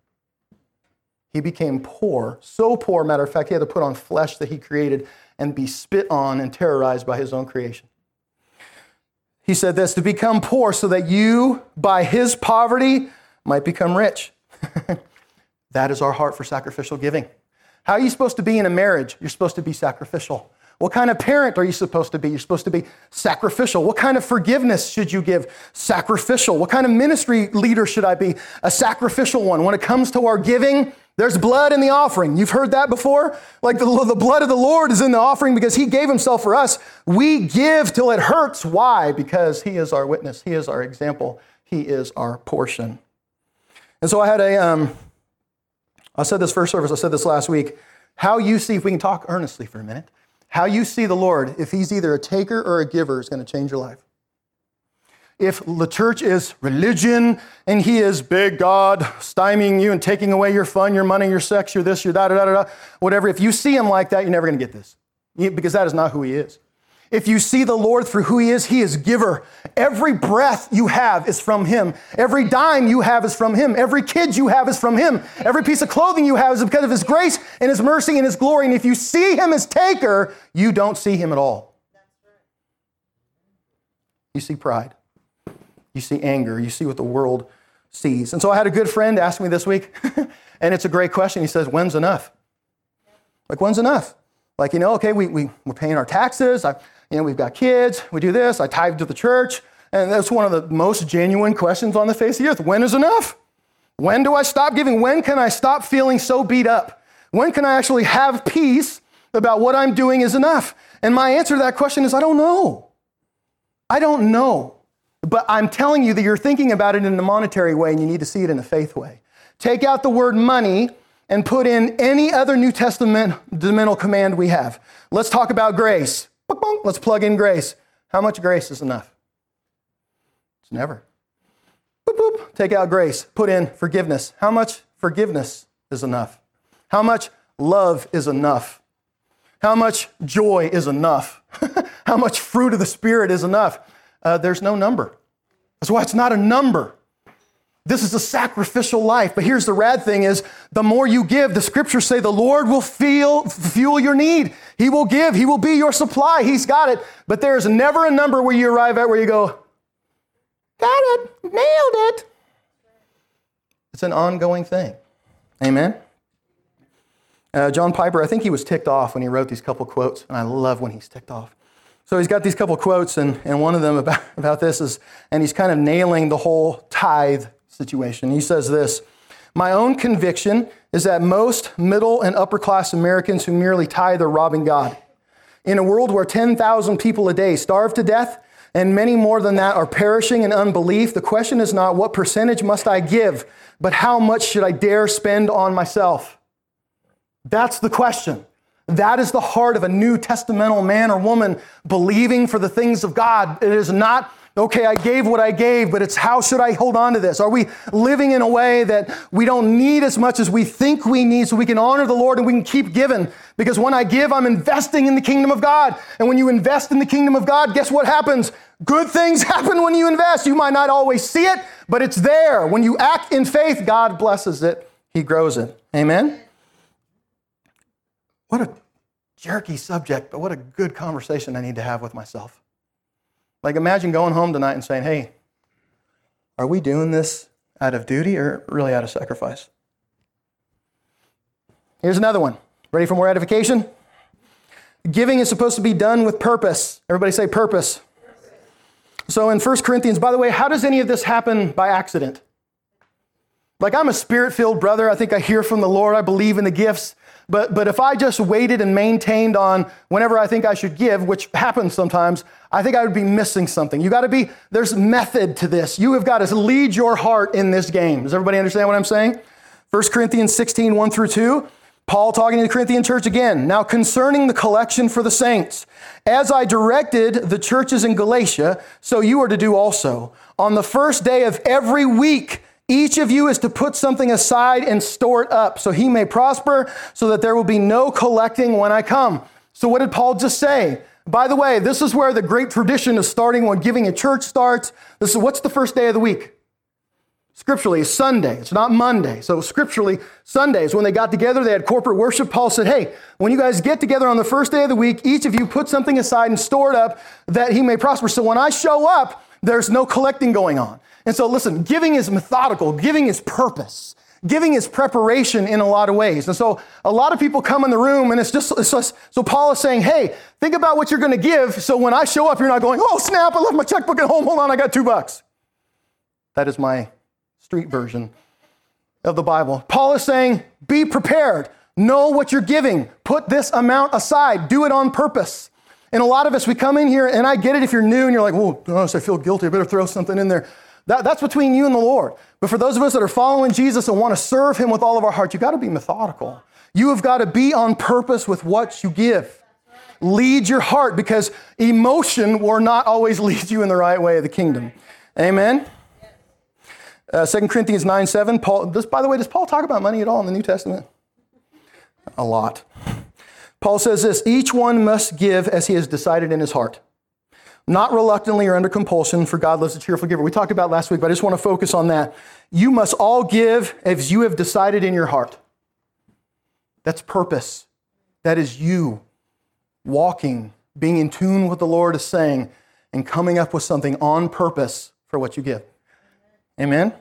He became poor, so poor, matter of fact, he had to put on flesh that he created and be spit on and terrorized by his own creation. He said this, to become poor so that you, by his poverty, might become rich. That is our heart for sacrificial giving. How are you supposed to be in a marriage? You're supposed to be sacrificial. What kind of parent are you supposed to be? You're supposed to be sacrificial. What kind of forgiveness should you give? Sacrificial. What kind of ministry leader should I be? A sacrificial one. When it comes to our giving, there's blood in the offering. You've heard that before? Like the blood of the Lord is in the offering because he gave himself for us. We give till it hurts. Why? Because he is our witness. He is our example. He is our portion. And so I had I said this first service, I said this last week. How you see, if we can talk earnestly for a minute, how you see the Lord, if he's either a taker or a giver, is going to change your life. If the church is religion and he is big God stymieing you and taking away your fun, your money, your sex, your this, your da, whatever, if you see him like that, you're never going to get this because that is not who he is. If you see the Lord through who he is giver. Every breath you have is from him. Every dime you have is from him. Every kid you have is from him. Every piece of clothing you have is because of his grace and his mercy and his glory. And if you see him as taker, you don't see him at all. You see pride. You see anger. You see what the world sees. And so I had a good friend ask me this week, and it's a great question. He says, when's enough? Like, when's enough? Like, okay, we're paying our taxes. We've got kids. We do this. I tithe to the church. And that's one of the most genuine questions on the face of the earth. When is enough? When do I stop giving? When can I stop feeling so beat up? When can I actually have peace about what I'm doing is enough? And my answer to that question is, I don't know. I don't know. But I'm telling you that you're thinking about it in a monetary way and you need to see it in a faith way. Take out the word money and put in any other New Testamental command we have. Let's talk about grace. Let's plug in grace. How much grace is enough? It's never. Boop, boop. Take out grace. Put in forgiveness. How much forgiveness is enough? How much love is enough? How much joy is enough? How much fruit of the Spirit is enough? There's no number. That's why it's not a number. This is a sacrificial life. But here's the rad thing is, the more you give, the scriptures say the Lord will fuel your need. He will give. He will be your supply. He's got it. But there's never a number where you arrive at where you go, got it, nailed it. It's an ongoing thing. Amen? John Piper, I think he was ticked off when he wrote these couple quotes, and I love when he's ticked off. So he's got these couple quotes, and one of them about this is, and he's kind of nailing the whole tithe situation. He says this, my own conviction is that most middle and upper class Americans who merely tithe are robbing God. In a world where 10,000 people a day starve to death, and many more than that are perishing in unbelief. The question is not what percentage must I give, but how much should I dare spend on myself? That's the question. That is the heart of a New Testamental man or woman believing for the things of God. It is not, okay, I gave what I gave, but it's how should I hold on to this? Are we living in a way that we don't need as much as we think we need so we can honor the Lord and we can keep giving? Because when I give, I'm investing in the kingdom of God. And when you invest in the kingdom of God, guess what happens? Good things happen when you invest. You might not always see it, but it's there. When you act in faith, God blesses it. He grows it. Amen? What a jerky subject, but what a good conversation I need to have with myself. Like imagine going home tonight and saying, hey, are we doing this out of duty or really out of sacrifice? Here's another one. Ready for more edification? Giving is supposed to be done with purpose. Everybody say purpose. So in 1 Corinthians, by the way, how does any of this happen by accident? Like I'm a spirit-filled brother. I think I hear from the Lord. I believe in the gifts. But if I just waited and maintained on whenever I think I should give, which happens sometimes, I think I would be missing something. There's method to this. You have got to lead your heart in this game. Does everybody understand what I'm saying? 1 Corinthians 16, 1 through 2. Paul talking to the Corinthian church again. Now concerning the collection for the saints, as I directed the churches in Galatia, so you are to do also. On the first day of every week, each of you is to put something aside and store it up so he may prosper, so that there will be no collecting when I come. So what did Paul just say? By the way, this is where the great tradition of starting when giving at church starts. What's the first day of the week? Scripturally, it's Sunday. It's not Monday. So scripturally, Sundays, when they got together, they had corporate worship. Paul said, hey, when you guys get together on the first day of the week, each of you put something aside and store it up that he may prosper. So when I show up, there's no collecting going on. And so listen, giving is methodical. Giving is purpose. Giving is preparation in a lot of ways. And so a lot of people come in the room and it's just so Paul is saying, hey, think about what you're going to give. So when I show up, you're not going, oh, snap, I left my checkbook at home. Hold on, I got $2. That is my street version of the Bible. Paul is saying, be prepared. Know what you're giving. Put this amount aside. Do it on purpose. And a lot of us, we come in here, and I get it if you're new and you're like, oh, gosh, I feel guilty. I better throw something in there. That's between you and the Lord. But for those of us that are following Jesus and want to serve him with all of our heart, you've got to be methodical. You have got to be on purpose with what you give. Lead your heart, because emotion will not always lead you in the right way of the kingdom. Amen? 2 Corinthians 9:7. Paul, by the way, does Paul talk about money at all in the New Testament? A lot. Paul says this, each one must give as he has decided in his heart, not reluctantly or under compulsion, for God loves a cheerful giver. We talked about last week, but I just want to focus on that. You must all give as you have decided in your heart. That's purpose. That is you walking, being in tune with the Lord is saying, and coming up with something on purpose for what you give. Amen?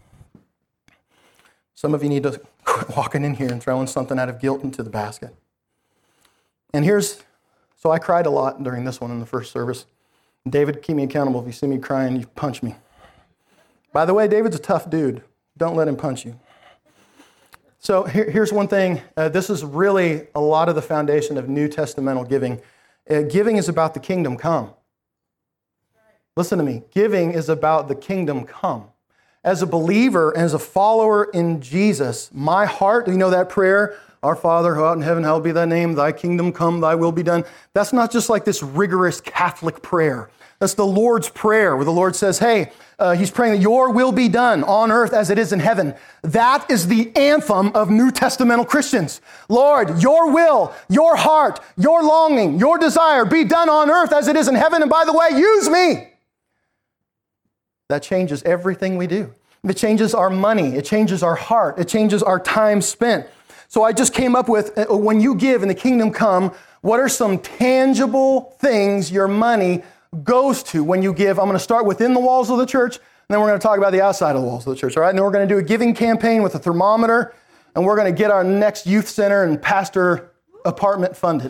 Some of you need to quit walking in here and throwing something out of guilt into the basket. And so I cried a lot during this one in the first service. David, keep me accountable. If you see me crying, you punch me. By the way, David's a tough dude. Don't let him punch you. So here's one thing. This is really a lot of the foundation of New Testamental giving. Giving is about the kingdom come. Listen to me. Giving is about the kingdom come. As a believer, as a follower in Jesus, my heart, you know that prayer, our Father who art in heaven, hallowed be thy name, thy kingdom come, thy will be done. That's not just like this rigorous Catholic prayer. That's the Lord's Prayer, where the Lord says, hey, he's praying that your will be done on earth as it is in heaven. That is the anthem of New Testamental Christians. Lord, your will, your heart, your longing, your desire be done on earth as it is in heaven. And by the way, use me. That changes everything we do. It changes our money. It changes our heart. It changes our time spent. So I just came up with, when you give and the kingdom come, what are some tangible things your money goes to when you give? I'm going to start within the walls of the church, and then we're going to talk about the outside of the walls of the church, all right? And then we're going to do a giving campaign with a thermometer, and we're going to get our next youth center and pastor apartment funded.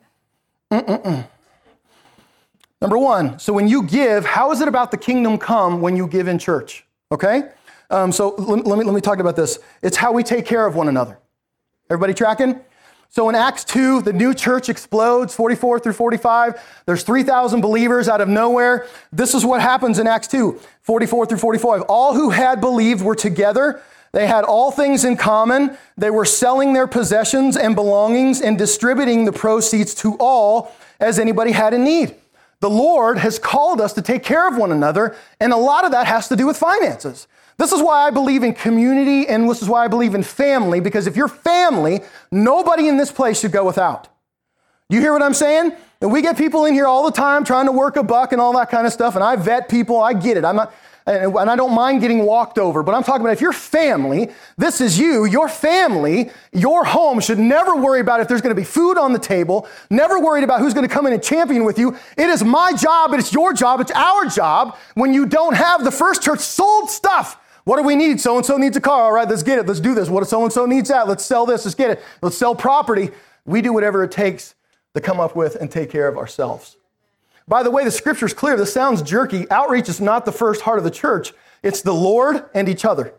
Number one, so when you give, how is it about the kingdom come when you give in church? Okay? So let me talk about this. It's how we take care of one another. Everybody tracking? So in Acts 2, the new church explodes, 44 through 45. There's 3,000 believers out of nowhere. This is what happens in Acts 2, 44 through 45. All who had believed were together. They had all things in common. They were selling their possessions and belongings and distributing the proceeds to all as anybody had in need. The Lord has called us to take care of one another, and a lot of that has to do with finances. This is why I believe in community, and this is why I believe in family, because if you're family, nobody in this place should go without. You hear what I'm saying? And we get people in here all the time trying to work a buck and all that kind of stuff, and I vet people, I get it. And I don't mind getting walked over, but I'm talking about if you're family, this is you, your family, your home should never worry about if there's going to be food on the table, never worried about who's going to come in and champion with you. It is my job, it's your job, it's our job. When you don't have, the first church sold stuff. What do we need? So-and-so needs a car. All right, let's get it. Let's do this. What if so-and-so needs that? Let's sell this. Let's get it. Let's sell property. We do whatever it takes to come up with and take care of ourselves. By the way, the scripture's clear. This sounds jerky. Outreach is not the first heart of the church. It's the Lord and each other.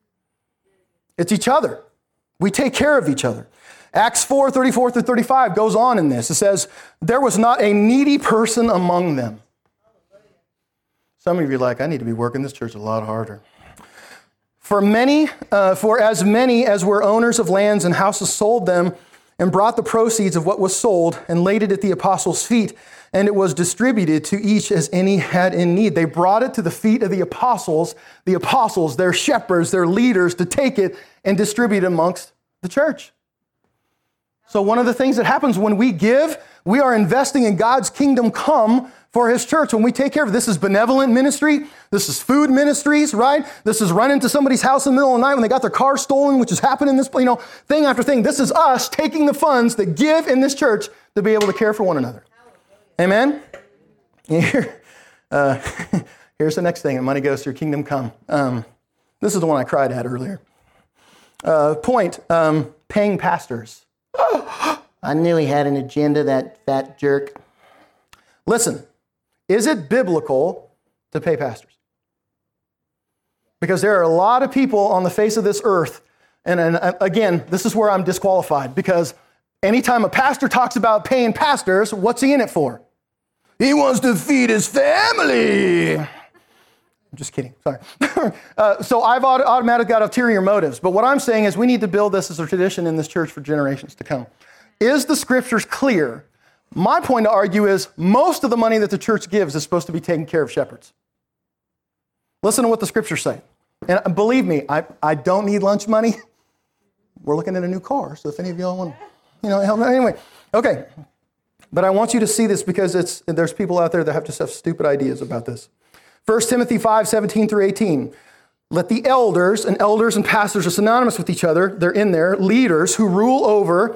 It's each other. We take care of each other. Acts 4, 34 through 35 goes on in this. It says, there was not a needy person among them. Some of you are like, I need to be working this church a lot harder. For as many as were owners of lands and houses sold them and brought the proceeds of what was sold and laid it at the apostles' feet, and it was distributed to each as any had in need. They brought it to the feet of the apostles, their shepherds, their leaders, to take it and distribute it amongst the church. So one of the things that happens when we give, we are investing in God's kingdom come for his church. When we take care of it, this is benevolent ministry. This is food ministries, right? This is running to somebody's house in the middle of the night when they got their car stolen, which is happening this, thing after thing. This is us taking the funds that give in this church to be able to care for one another. Amen? Here's the next thing. And money goes to your kingdom come. This is the one I cried at earlier. Paying pastors. I knew he had an agenda, that fat jerk. Listen, is it biblical to pay pastors? Because there are a lot of people on the face of this earth, and again, this is where I'm disqualified, because anytime a pastor talks about paying pastors, what's he in it for? He wants to feed his family. I'm just kidding, sorry. So I've automatically got ulterior motives, but what I'm saying is we need to build this as a tradition in this church for generations to come. Is the scriptures clear? My point to argue is most of the money that the church gives is supposed to be taking care of shepherds. Listen to what the scriptures say. And believe me, I don't need lunch money. We're looking at a new car, so if any of y'all want to, help. Anyway, okay. But I want you to see this because there's people out there that just have stupid ideas about this. 1 Timothy 5, 17 through 18. Let the elders and pastors are synonymous with each other. They're in there. Leaders who rule over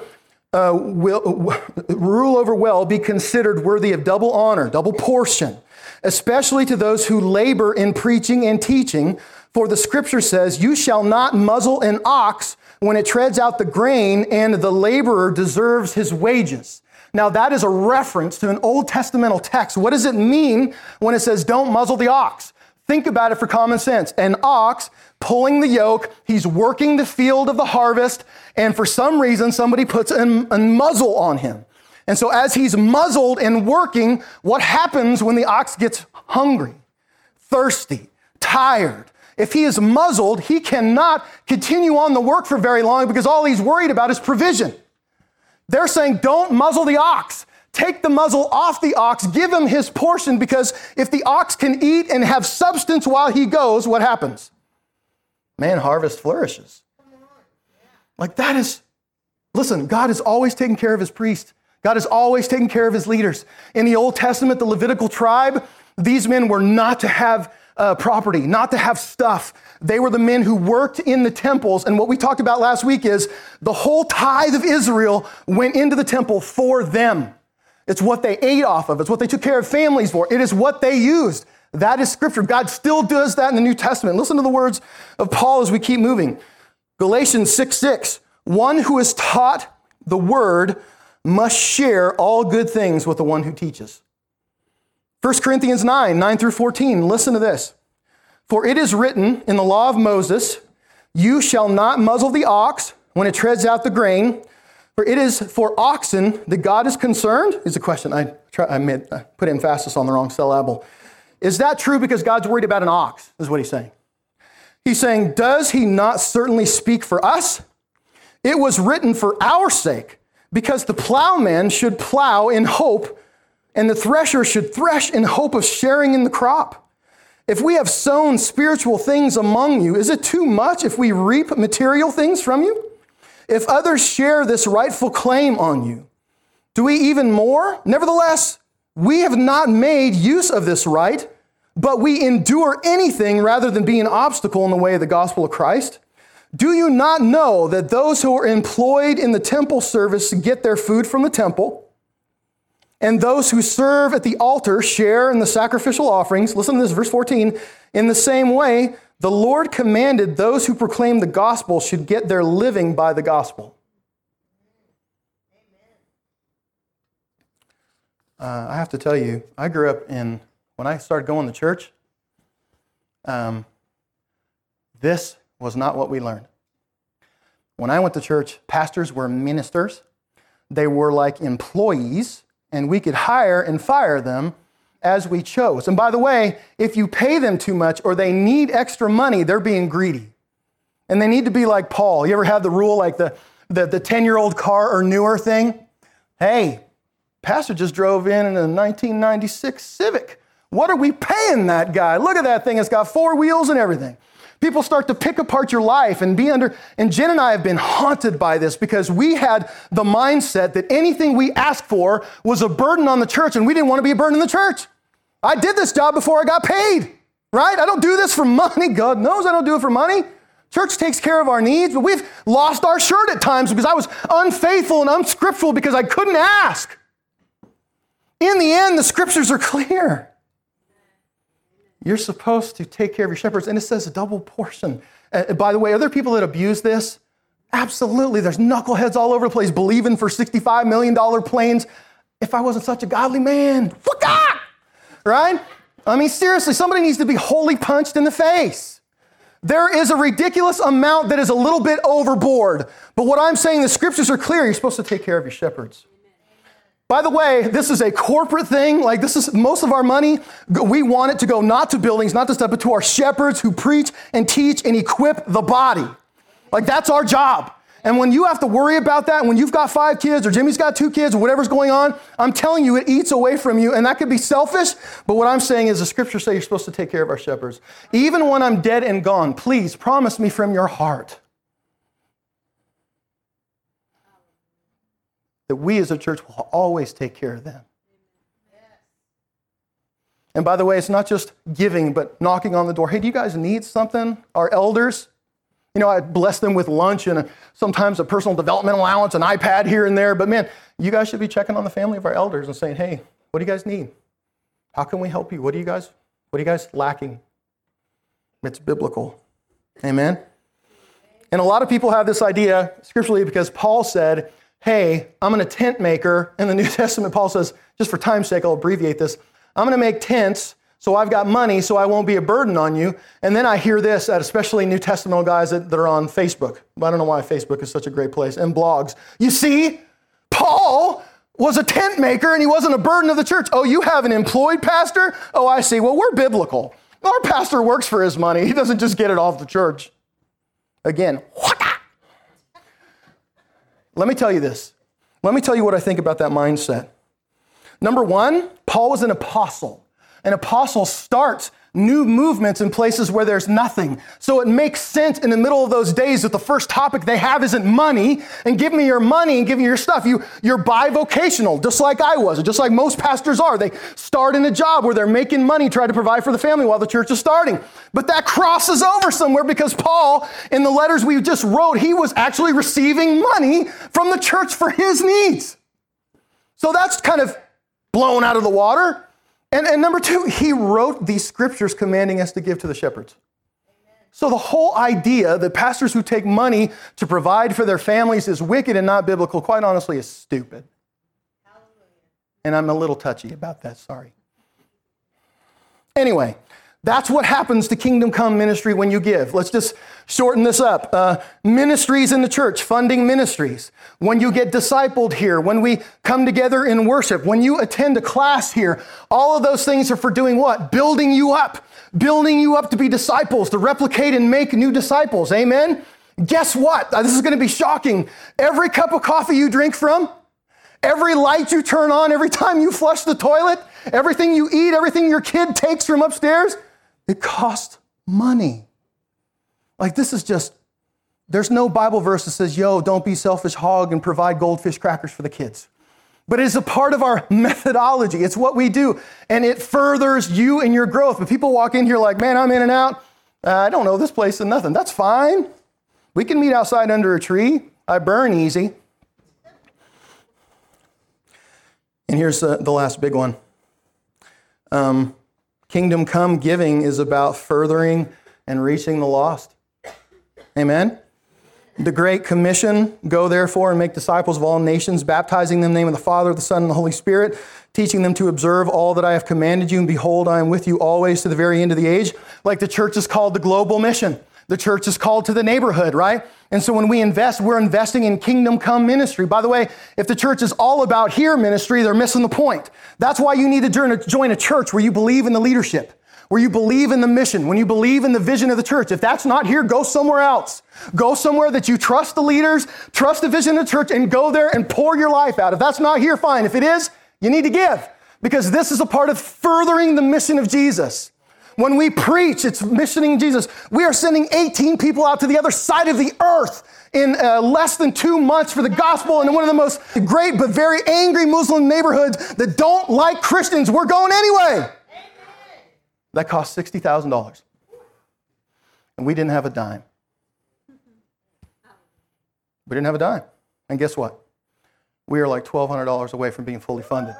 well be considered worthy of double honor, double portion, especially to those who labor in preaching and teaching. For the scripture says, you shall not muzzle an ox when it treads out the grain, and the laborer deserves his wages. Now that is a reference to an Old Testamental text. What does it mean when it says don't muzzle the ox? Think about it for common sense. An ox pulling the yoke, he's working the field of the harvest, and for some reason somebody puts a muzzle on him. And so as he's muzzled and working, what happens when the ox gets hungry, thirsty, tired? If he is muzzled, he cannot continue on the work for very long because all he's worried about is provision. They're saying, don't muzzle the ox. Take the muzzle off the ox. Give him his portion, because if the ox can eat and have substance while he goes, what happens? Man, harvest flourishes. Like that is, listen, God is always taking care of his priests. God is always taking care of his leaders. In the Old Testament, the Levitical tribe, these men were not to have property, not to have stuff. They were the men who worked in the temples. And what we talked about last week is the whole tithe of Israel went into the temple for them. It's what they ate off of. It's what they took care of families for. It is what they used. That is scripture. God still does that in the New Testament. Listen to the words of Paul as we keep moving. Galatians 6:6. One who is taught the word must share all good things with the one who teaches. 1 Corinthians 9 through 14. Listen to this. For it is written in the law of Moses, you shall not muzzle the ox when it treads out the grain, For it is for oxen that God is concerned? Is a question. I put emphasis on the wrong syllable. Is that true because God's worried about an ox, is what he's saying. He's saying, does he not certainly speak for us? It was written for our sake, because the plowman should plow in hope, and the thresher should thresh in hope of sharing in the crop. If we have sown spiritual things among you, is it too much if we reap material things from you? If others share this rightful claim on you, do we even more? Nevertheless, we have not made use of this right, but we endure anything rather than be an obstacle in the way of the gospel of Christ. Do you not know that those who are employed in the temple service get their food from the temple, and those who serve at the altar share in the sacrificial offerings? Listen to this, verse 14. In the same way, the Lord commanded those who proclaim the gospel should get their living by the gospel. I have to tell you, I grew up when I started going to church, this was not what we learned. When I went to church, pastors were ministers. They were like employees, and we could hire and fire them as we chose. And by the way, if you pay them too much or they need extra money, they're being greedy. And they need to be like Paul. You ever had the rule like the 10-year-old car or newer thing? Hey, pastor just drove in a 1996 Civic. What are we paying that guy? Look at that thing. It's got 4 wheels and everything. People start to pick apart your life and and Jen and I have been haunted by this because we had the mindset that anything we asked for was a burden on the church, and we didn't want to be a burden in the church. I did this job before I got paid, right? I don't do this for money. God knows I don't do it for money. Church takes care of our needs, but we've lost our shirt at times because I was unfaithful and unscriptural because I couldn't ask. In the end, the scriptures are clear. You're supposed to take care of your shepherds, and it says a double portion. By the way, are there people that abuse this? Absolutely. There's knuckleheads all over the place believing for $65 million planes. If I wasn't such a godly man, right? I mean, seriously, somebody needs to be wholly punched in the face. There is a ridiculous amount that is a little bit overboard. But what I'm saying, the scriptures are clear. You're supposed to take care of your shepherds. By the way, this is a corporate thing. Like, this is most of our money. We want it to go not to buildings, not to stuff, but to our shepherds who preach and teach and equip the body. Like, that's our job. And when you have to worry about that, when you've got 5 kids or Jimmy's got 2 kids or whatever's going on, I'm telling you, it eats away from you. And that could be selfish. But what I'm saying is the scriptures say you're supposed to take care of our shepherds. Even when I'm dead and gone, please promise me from your heart that we as a church will always take care of them. And by the way, it's not just giving, but knocking on the door. Hey, do you guys need something? Our elders, I bless them with lunch and sometimes a personal development allowance, an iPad here and there. But man, you guys should be checking on the family of our elders and saying, hey, what do you guys need? How can we help you? What are you guys lacking? It's biblical. Amen? And a lot of people have this idea scripturally because Paul said, hey, I'm a tent maker. In the New Testament, Paul says, just for time's sake, I'll abbreviate this. I'm going to make tents, so I've got money, so I won't be a burden on you. And then I hear this, especially New Testament guys that are on Facebook. I don't know why Facebook is such a great place, and blogs. You see, Paul was a tent maker, and he wasn't a burden of the church. Oh, you have an employed pastor? Oh, I see. Well, we're biblical. Our pastor works for his money. He doesn't just get it off the church. Again, let me tell you this. Let me tell you what I think about that mindset. Number one, Paul was an apostle. An apostle starts new movements in places where there's nothing. So it makes sense in the middle of those days that the first topic they have isn't money, and give me your money and give me your stuff. You're bivocational, just like I was, just like most pastors are. They start in a job where they're making money, try to provide for the family while the church is starting. But that crosses over somewhere because Paul, in the letters we just wrote, he was actually receiving money from the church for his needs. So that's kind of blown out of the water. And number two, he wrote these scriptures commanding us to give to the shepherds. Amen. So the whole idea that pastors who take money to provide for their families is wicked and not biblical, quite honestly, is stupid. Hallelujah. And I'm a little touchy about that, sorry. Anyway, That's what happens to Kingdom Come ministry when you give. Let's just shorten this up. Ministries in the church, funding ministries. When you get discipled here, when we come together in worship, when you attend a class here, all of those things are for doing what? Building you up to be disciples, to replicate and make new disciples. Amen? Guess what? This is going to be shocking. Every cup of coffee you drink from, every light you turn on, every time you flush the toilet, everything you eat, everything your kid takes from upstairs, it costs money. Like this is just, there's no Bible verse that says, yo, don't be selfish hog and provide goldfish crackers for the kids. But it is a part of our methodology. It's what we do. And it furthers you and your growth. But people walk in here like, man, I'm in and out. I don't know this place and nothing. That's fine. We can meet outside under a tree. I burn easy. And here's the last big one. Kingdom Come giving is about furthering and reaching the lost. Amen? The Great Commission, go therefore and make disciples of all nations, baptizing them in the name of the Father, the Son, and the Holy Spirit, teaching them to observe all that I have commanded you, and behold, I am with you always to the very end of the age. Like the church is called the global mission. The church is called to the neighborhood, right? And so when we invest, we're investing in Kingdom Come ministry. By the way, if the church is all about here ministry, they're missing the point. That's why you need to join a church where you believe in the leadership, where you believe in the mission, when you believe in the vision of the church. If that's not here, go somewhere else. Go somewhere that you trust the leaders, trust the vision of the church, and go there and pour your life out. If that's not here, fine. If it is, you need to give, because this is a part of furthering the mission of Jesus. When we preach, it's missioning Jesus. We are sending 18 people out to the other side of the earth in less than 2 months for the gospel in one of the most great but very angry Muslim neighborhoods that don't like Christians. We're going anyway. Amen. That cost $60,000. And we didn't have a dime. We didn't have a dime. And guess what? We are like $1,200 away from being fully funded.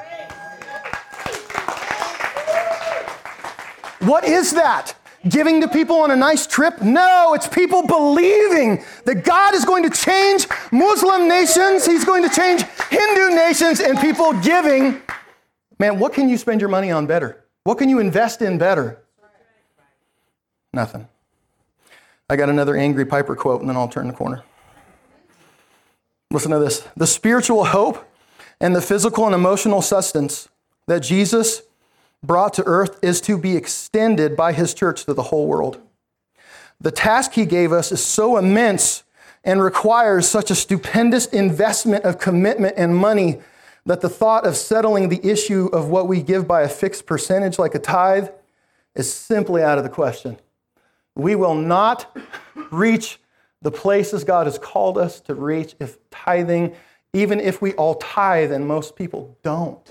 What is that? Giving to people on a nice trip? No, it's people believing that God is going to change Muslim nations. He's going to change Hindu nations, and people giving. Man, what can you spend your money on better? What can you invest in better? Nothing. I got another Angry Piper quote, and then I'll turn the corner. Listen to this. The spiritual hope and the physical and emotional sustenance that Jesus brought to earth is to be extended by his church to the whole world. The task he gave us is so immense and requires such a stupendous investment of commitment and money that the thought of settling the issue of what we give by a fixed percentage like a tithe is simply out of the question. We will not reach the places God has called us to reach if tithing, even if we all tithe, and most people don't.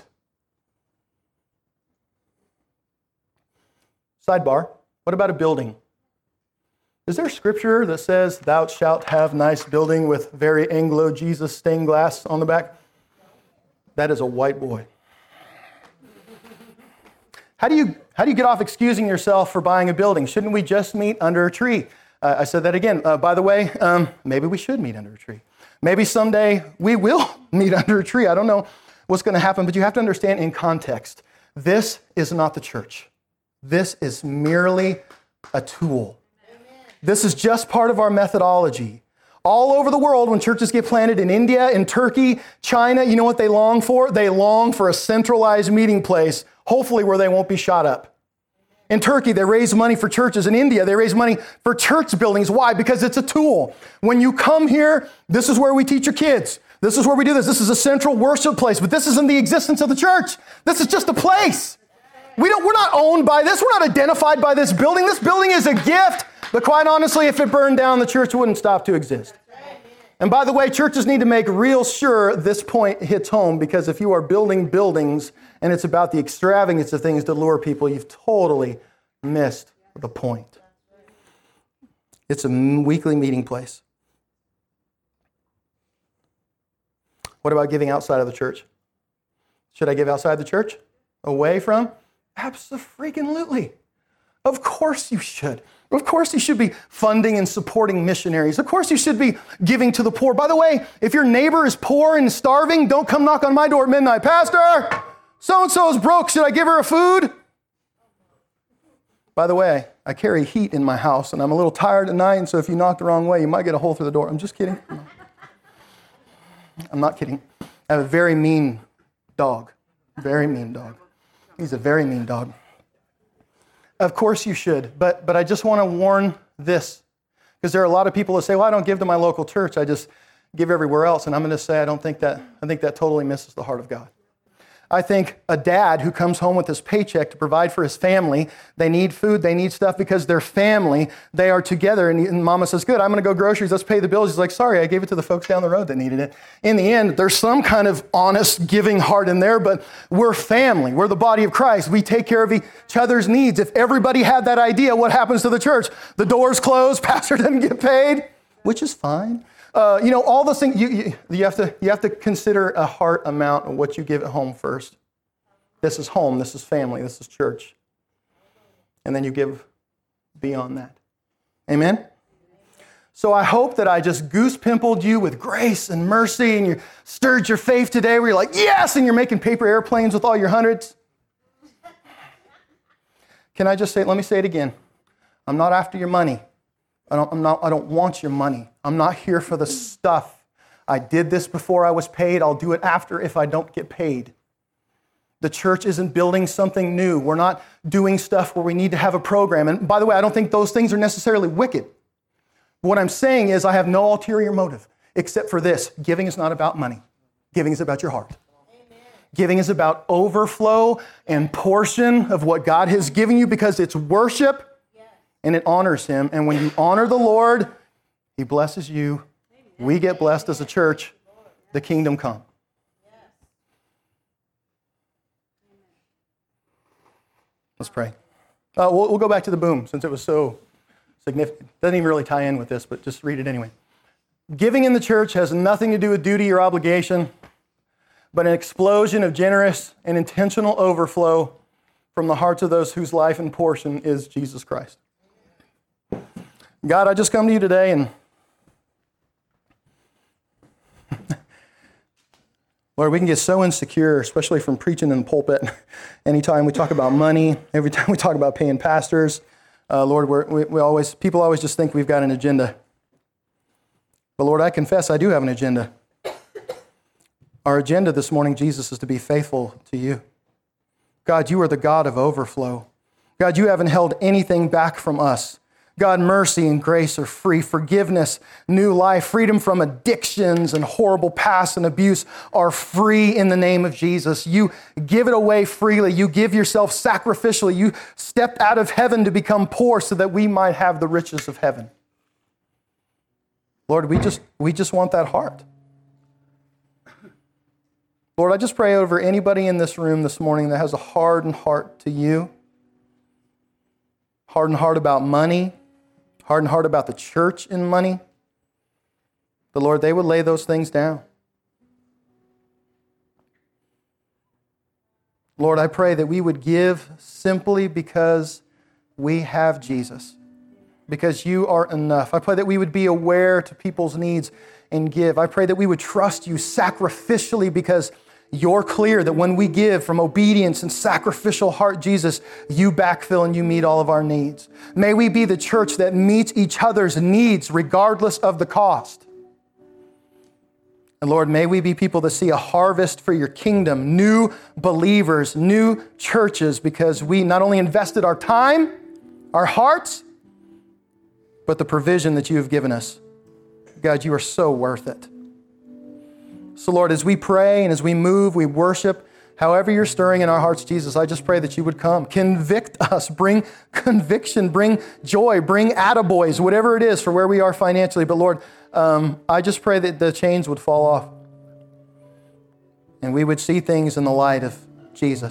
Sidebar, what about a building? Is there scripture that says, thou shalt have nice building with very Anglo Jesus stained glass on the back? That is a white boy. How do you get off excusing yourself for buying a building? Shouldn't we just meet under a tree? I said that again. By the way, maybe we should meet under a tree. Maybe someday we will meet under a tree. I don't know what's going to happen, but you have to understand in context. This is not the church. This is merely a tool. Amen. This is just part of our methodology. All over the world, when churches get planted in India, in Turkey, China, you know what they long for? They long for a centralized meeting place, hopefully where they won't be shot up. In Turkey, they raise money for churches. In India, they raise money for church buildings. Why? Because it's a tool. When you come here, this is where we teach your kids. This is where we do this. This is a central worship place, but this isn't the existence of the church. This is just a place. We're not owned by this. We're not identified by this building. This building is a gift. But quite honestly, if it burned down, the church wouldn't stop to exist. And by the way, churches need to make real sure this point hits home, because if you are building buildings and it's about the extravagance of things to lure people, you've totally missed the point. It's a weekly meeting place. What about giving outside of the church? Should I give outside the church? Away from? Abso-freaking-lutely. Of course you should. Of course you should be funding and supporting missionaries. Of course you should be giving to the poor. By the way, if your neighbor is poor and starving, don't come knock on my door at midnight. Pastor, so-and-so is broke. Should I give her a food? By the way, I carry heat in my house, and I'm a little tired at night, and so if you knock the wrong way, you might get a hole through the door. I'm just kidding. I'm not kidding. I have a very mean dog. Very mean dog. He's a very mean dog. Of course you should, but I just want to warn this, because there are a lot of people that say, well, I don't give to my local church, I just give everywhere else. And I'm going to say, I think that totally misses the heart of God. I think a dad who comes home with his paycheck to provide for his family, they need food, they need stuff because they're family, they are together. And mama says, good, I'm going to go groceries, let's pay the bills. He's like, sorry, I gave it to the folks down the road that needed it. In the end, there's some kind of honest giving heart in there, but we're family. We're the body of Christ. We take care of each other's needs. If everybody had that idea, what happens to the church? The doors close, pastor doesn't get paid, which is fine. All those things, you have to consider a heart amount of what you give at home first. This is home, this is family, this is church. And then you give beyond that. Amen? So I hope that I just goose-pimpled you with grace and mercy, and you stirred your faith today where you're like, yes, and you're making paper airplanes with all your hundreds. Can I just say, let me say it again. I'm not after your money. I don't want your money. I'm not here for the stuff. I did this before I was paid. I'll do it after if I don't get paid. The church isn't building something new. We're not doing stuff where we need to have a program. And by the way, I don't think those things are necessarily wicked. What I'm saying is I have no ulterior motive except for this. Giving is not about money. Giving is about your heart. Amen. Giving is about overflow and portion of what God has given you because it's worship. And it honors Him. And when you honor the Lord, He blesses you. We get blessed as a church. The kingdom come. Let's pray. We'll go back to the boom since it was so significant. Doesn't even really tie in with this, but just read it anyway. Giving in the church has nothing to do with duty or obligation, but an explosion of generous and intentional overflow from the hearts of those whose life and portion is Jesus Christ. God, I just come to you today and Lord, we can get so insecure, especially from preaching in the pulpit. Anytime we talk about money, every time we talk about paying pastors, Lord, people always just think we've got an agenda. But Lord, I confess I do have an agenda. Our agenda this morning, Jesus, is to be faithful to you. God, you are the God of overflow. God, you haven't held anything back from us. God, mercy and grace are free. Forgiveness, new life, freedom from addictions and horrible past and abuse are free in the name of Jesus. You give it away freely. You give yourself sacrificially. You stepped out of heaven to become poor so that we might have the riches of heaven. Lord, we just want that heart. Lord, I just pray over anybody in this room this morning that has a hardened heart to you, hardened heart about money, hardened heart about the church and money. But Lord, they would lay those things down. Lord, I pray that we would give simply because we have Jesus, because you are enough. I pray that we would be aware to people's needs and give. I pray that we would trust you sacrificially because you're clear that when we give from obedience and sacrificial heart, Jesus, you backfill and you meet all of our needs. May we be the church that meets each other's needs regardless of the cost. And Lord, may we be people that see a harvest for your kingdom, new believers, new churches, because we not only invested our time, our hearts, but the provision that you have given us. God, you are so worth it. So Lord, as we pray and as we move, we worship, however you're stirring in our hearts, Jesus, I just pray that you would come. Convict us, bring conviction, bring joy, bring attaboys, whatever it is for where we are financially. But Lord, I just pray that the chains would fall off and we would see things in the light of Jesus.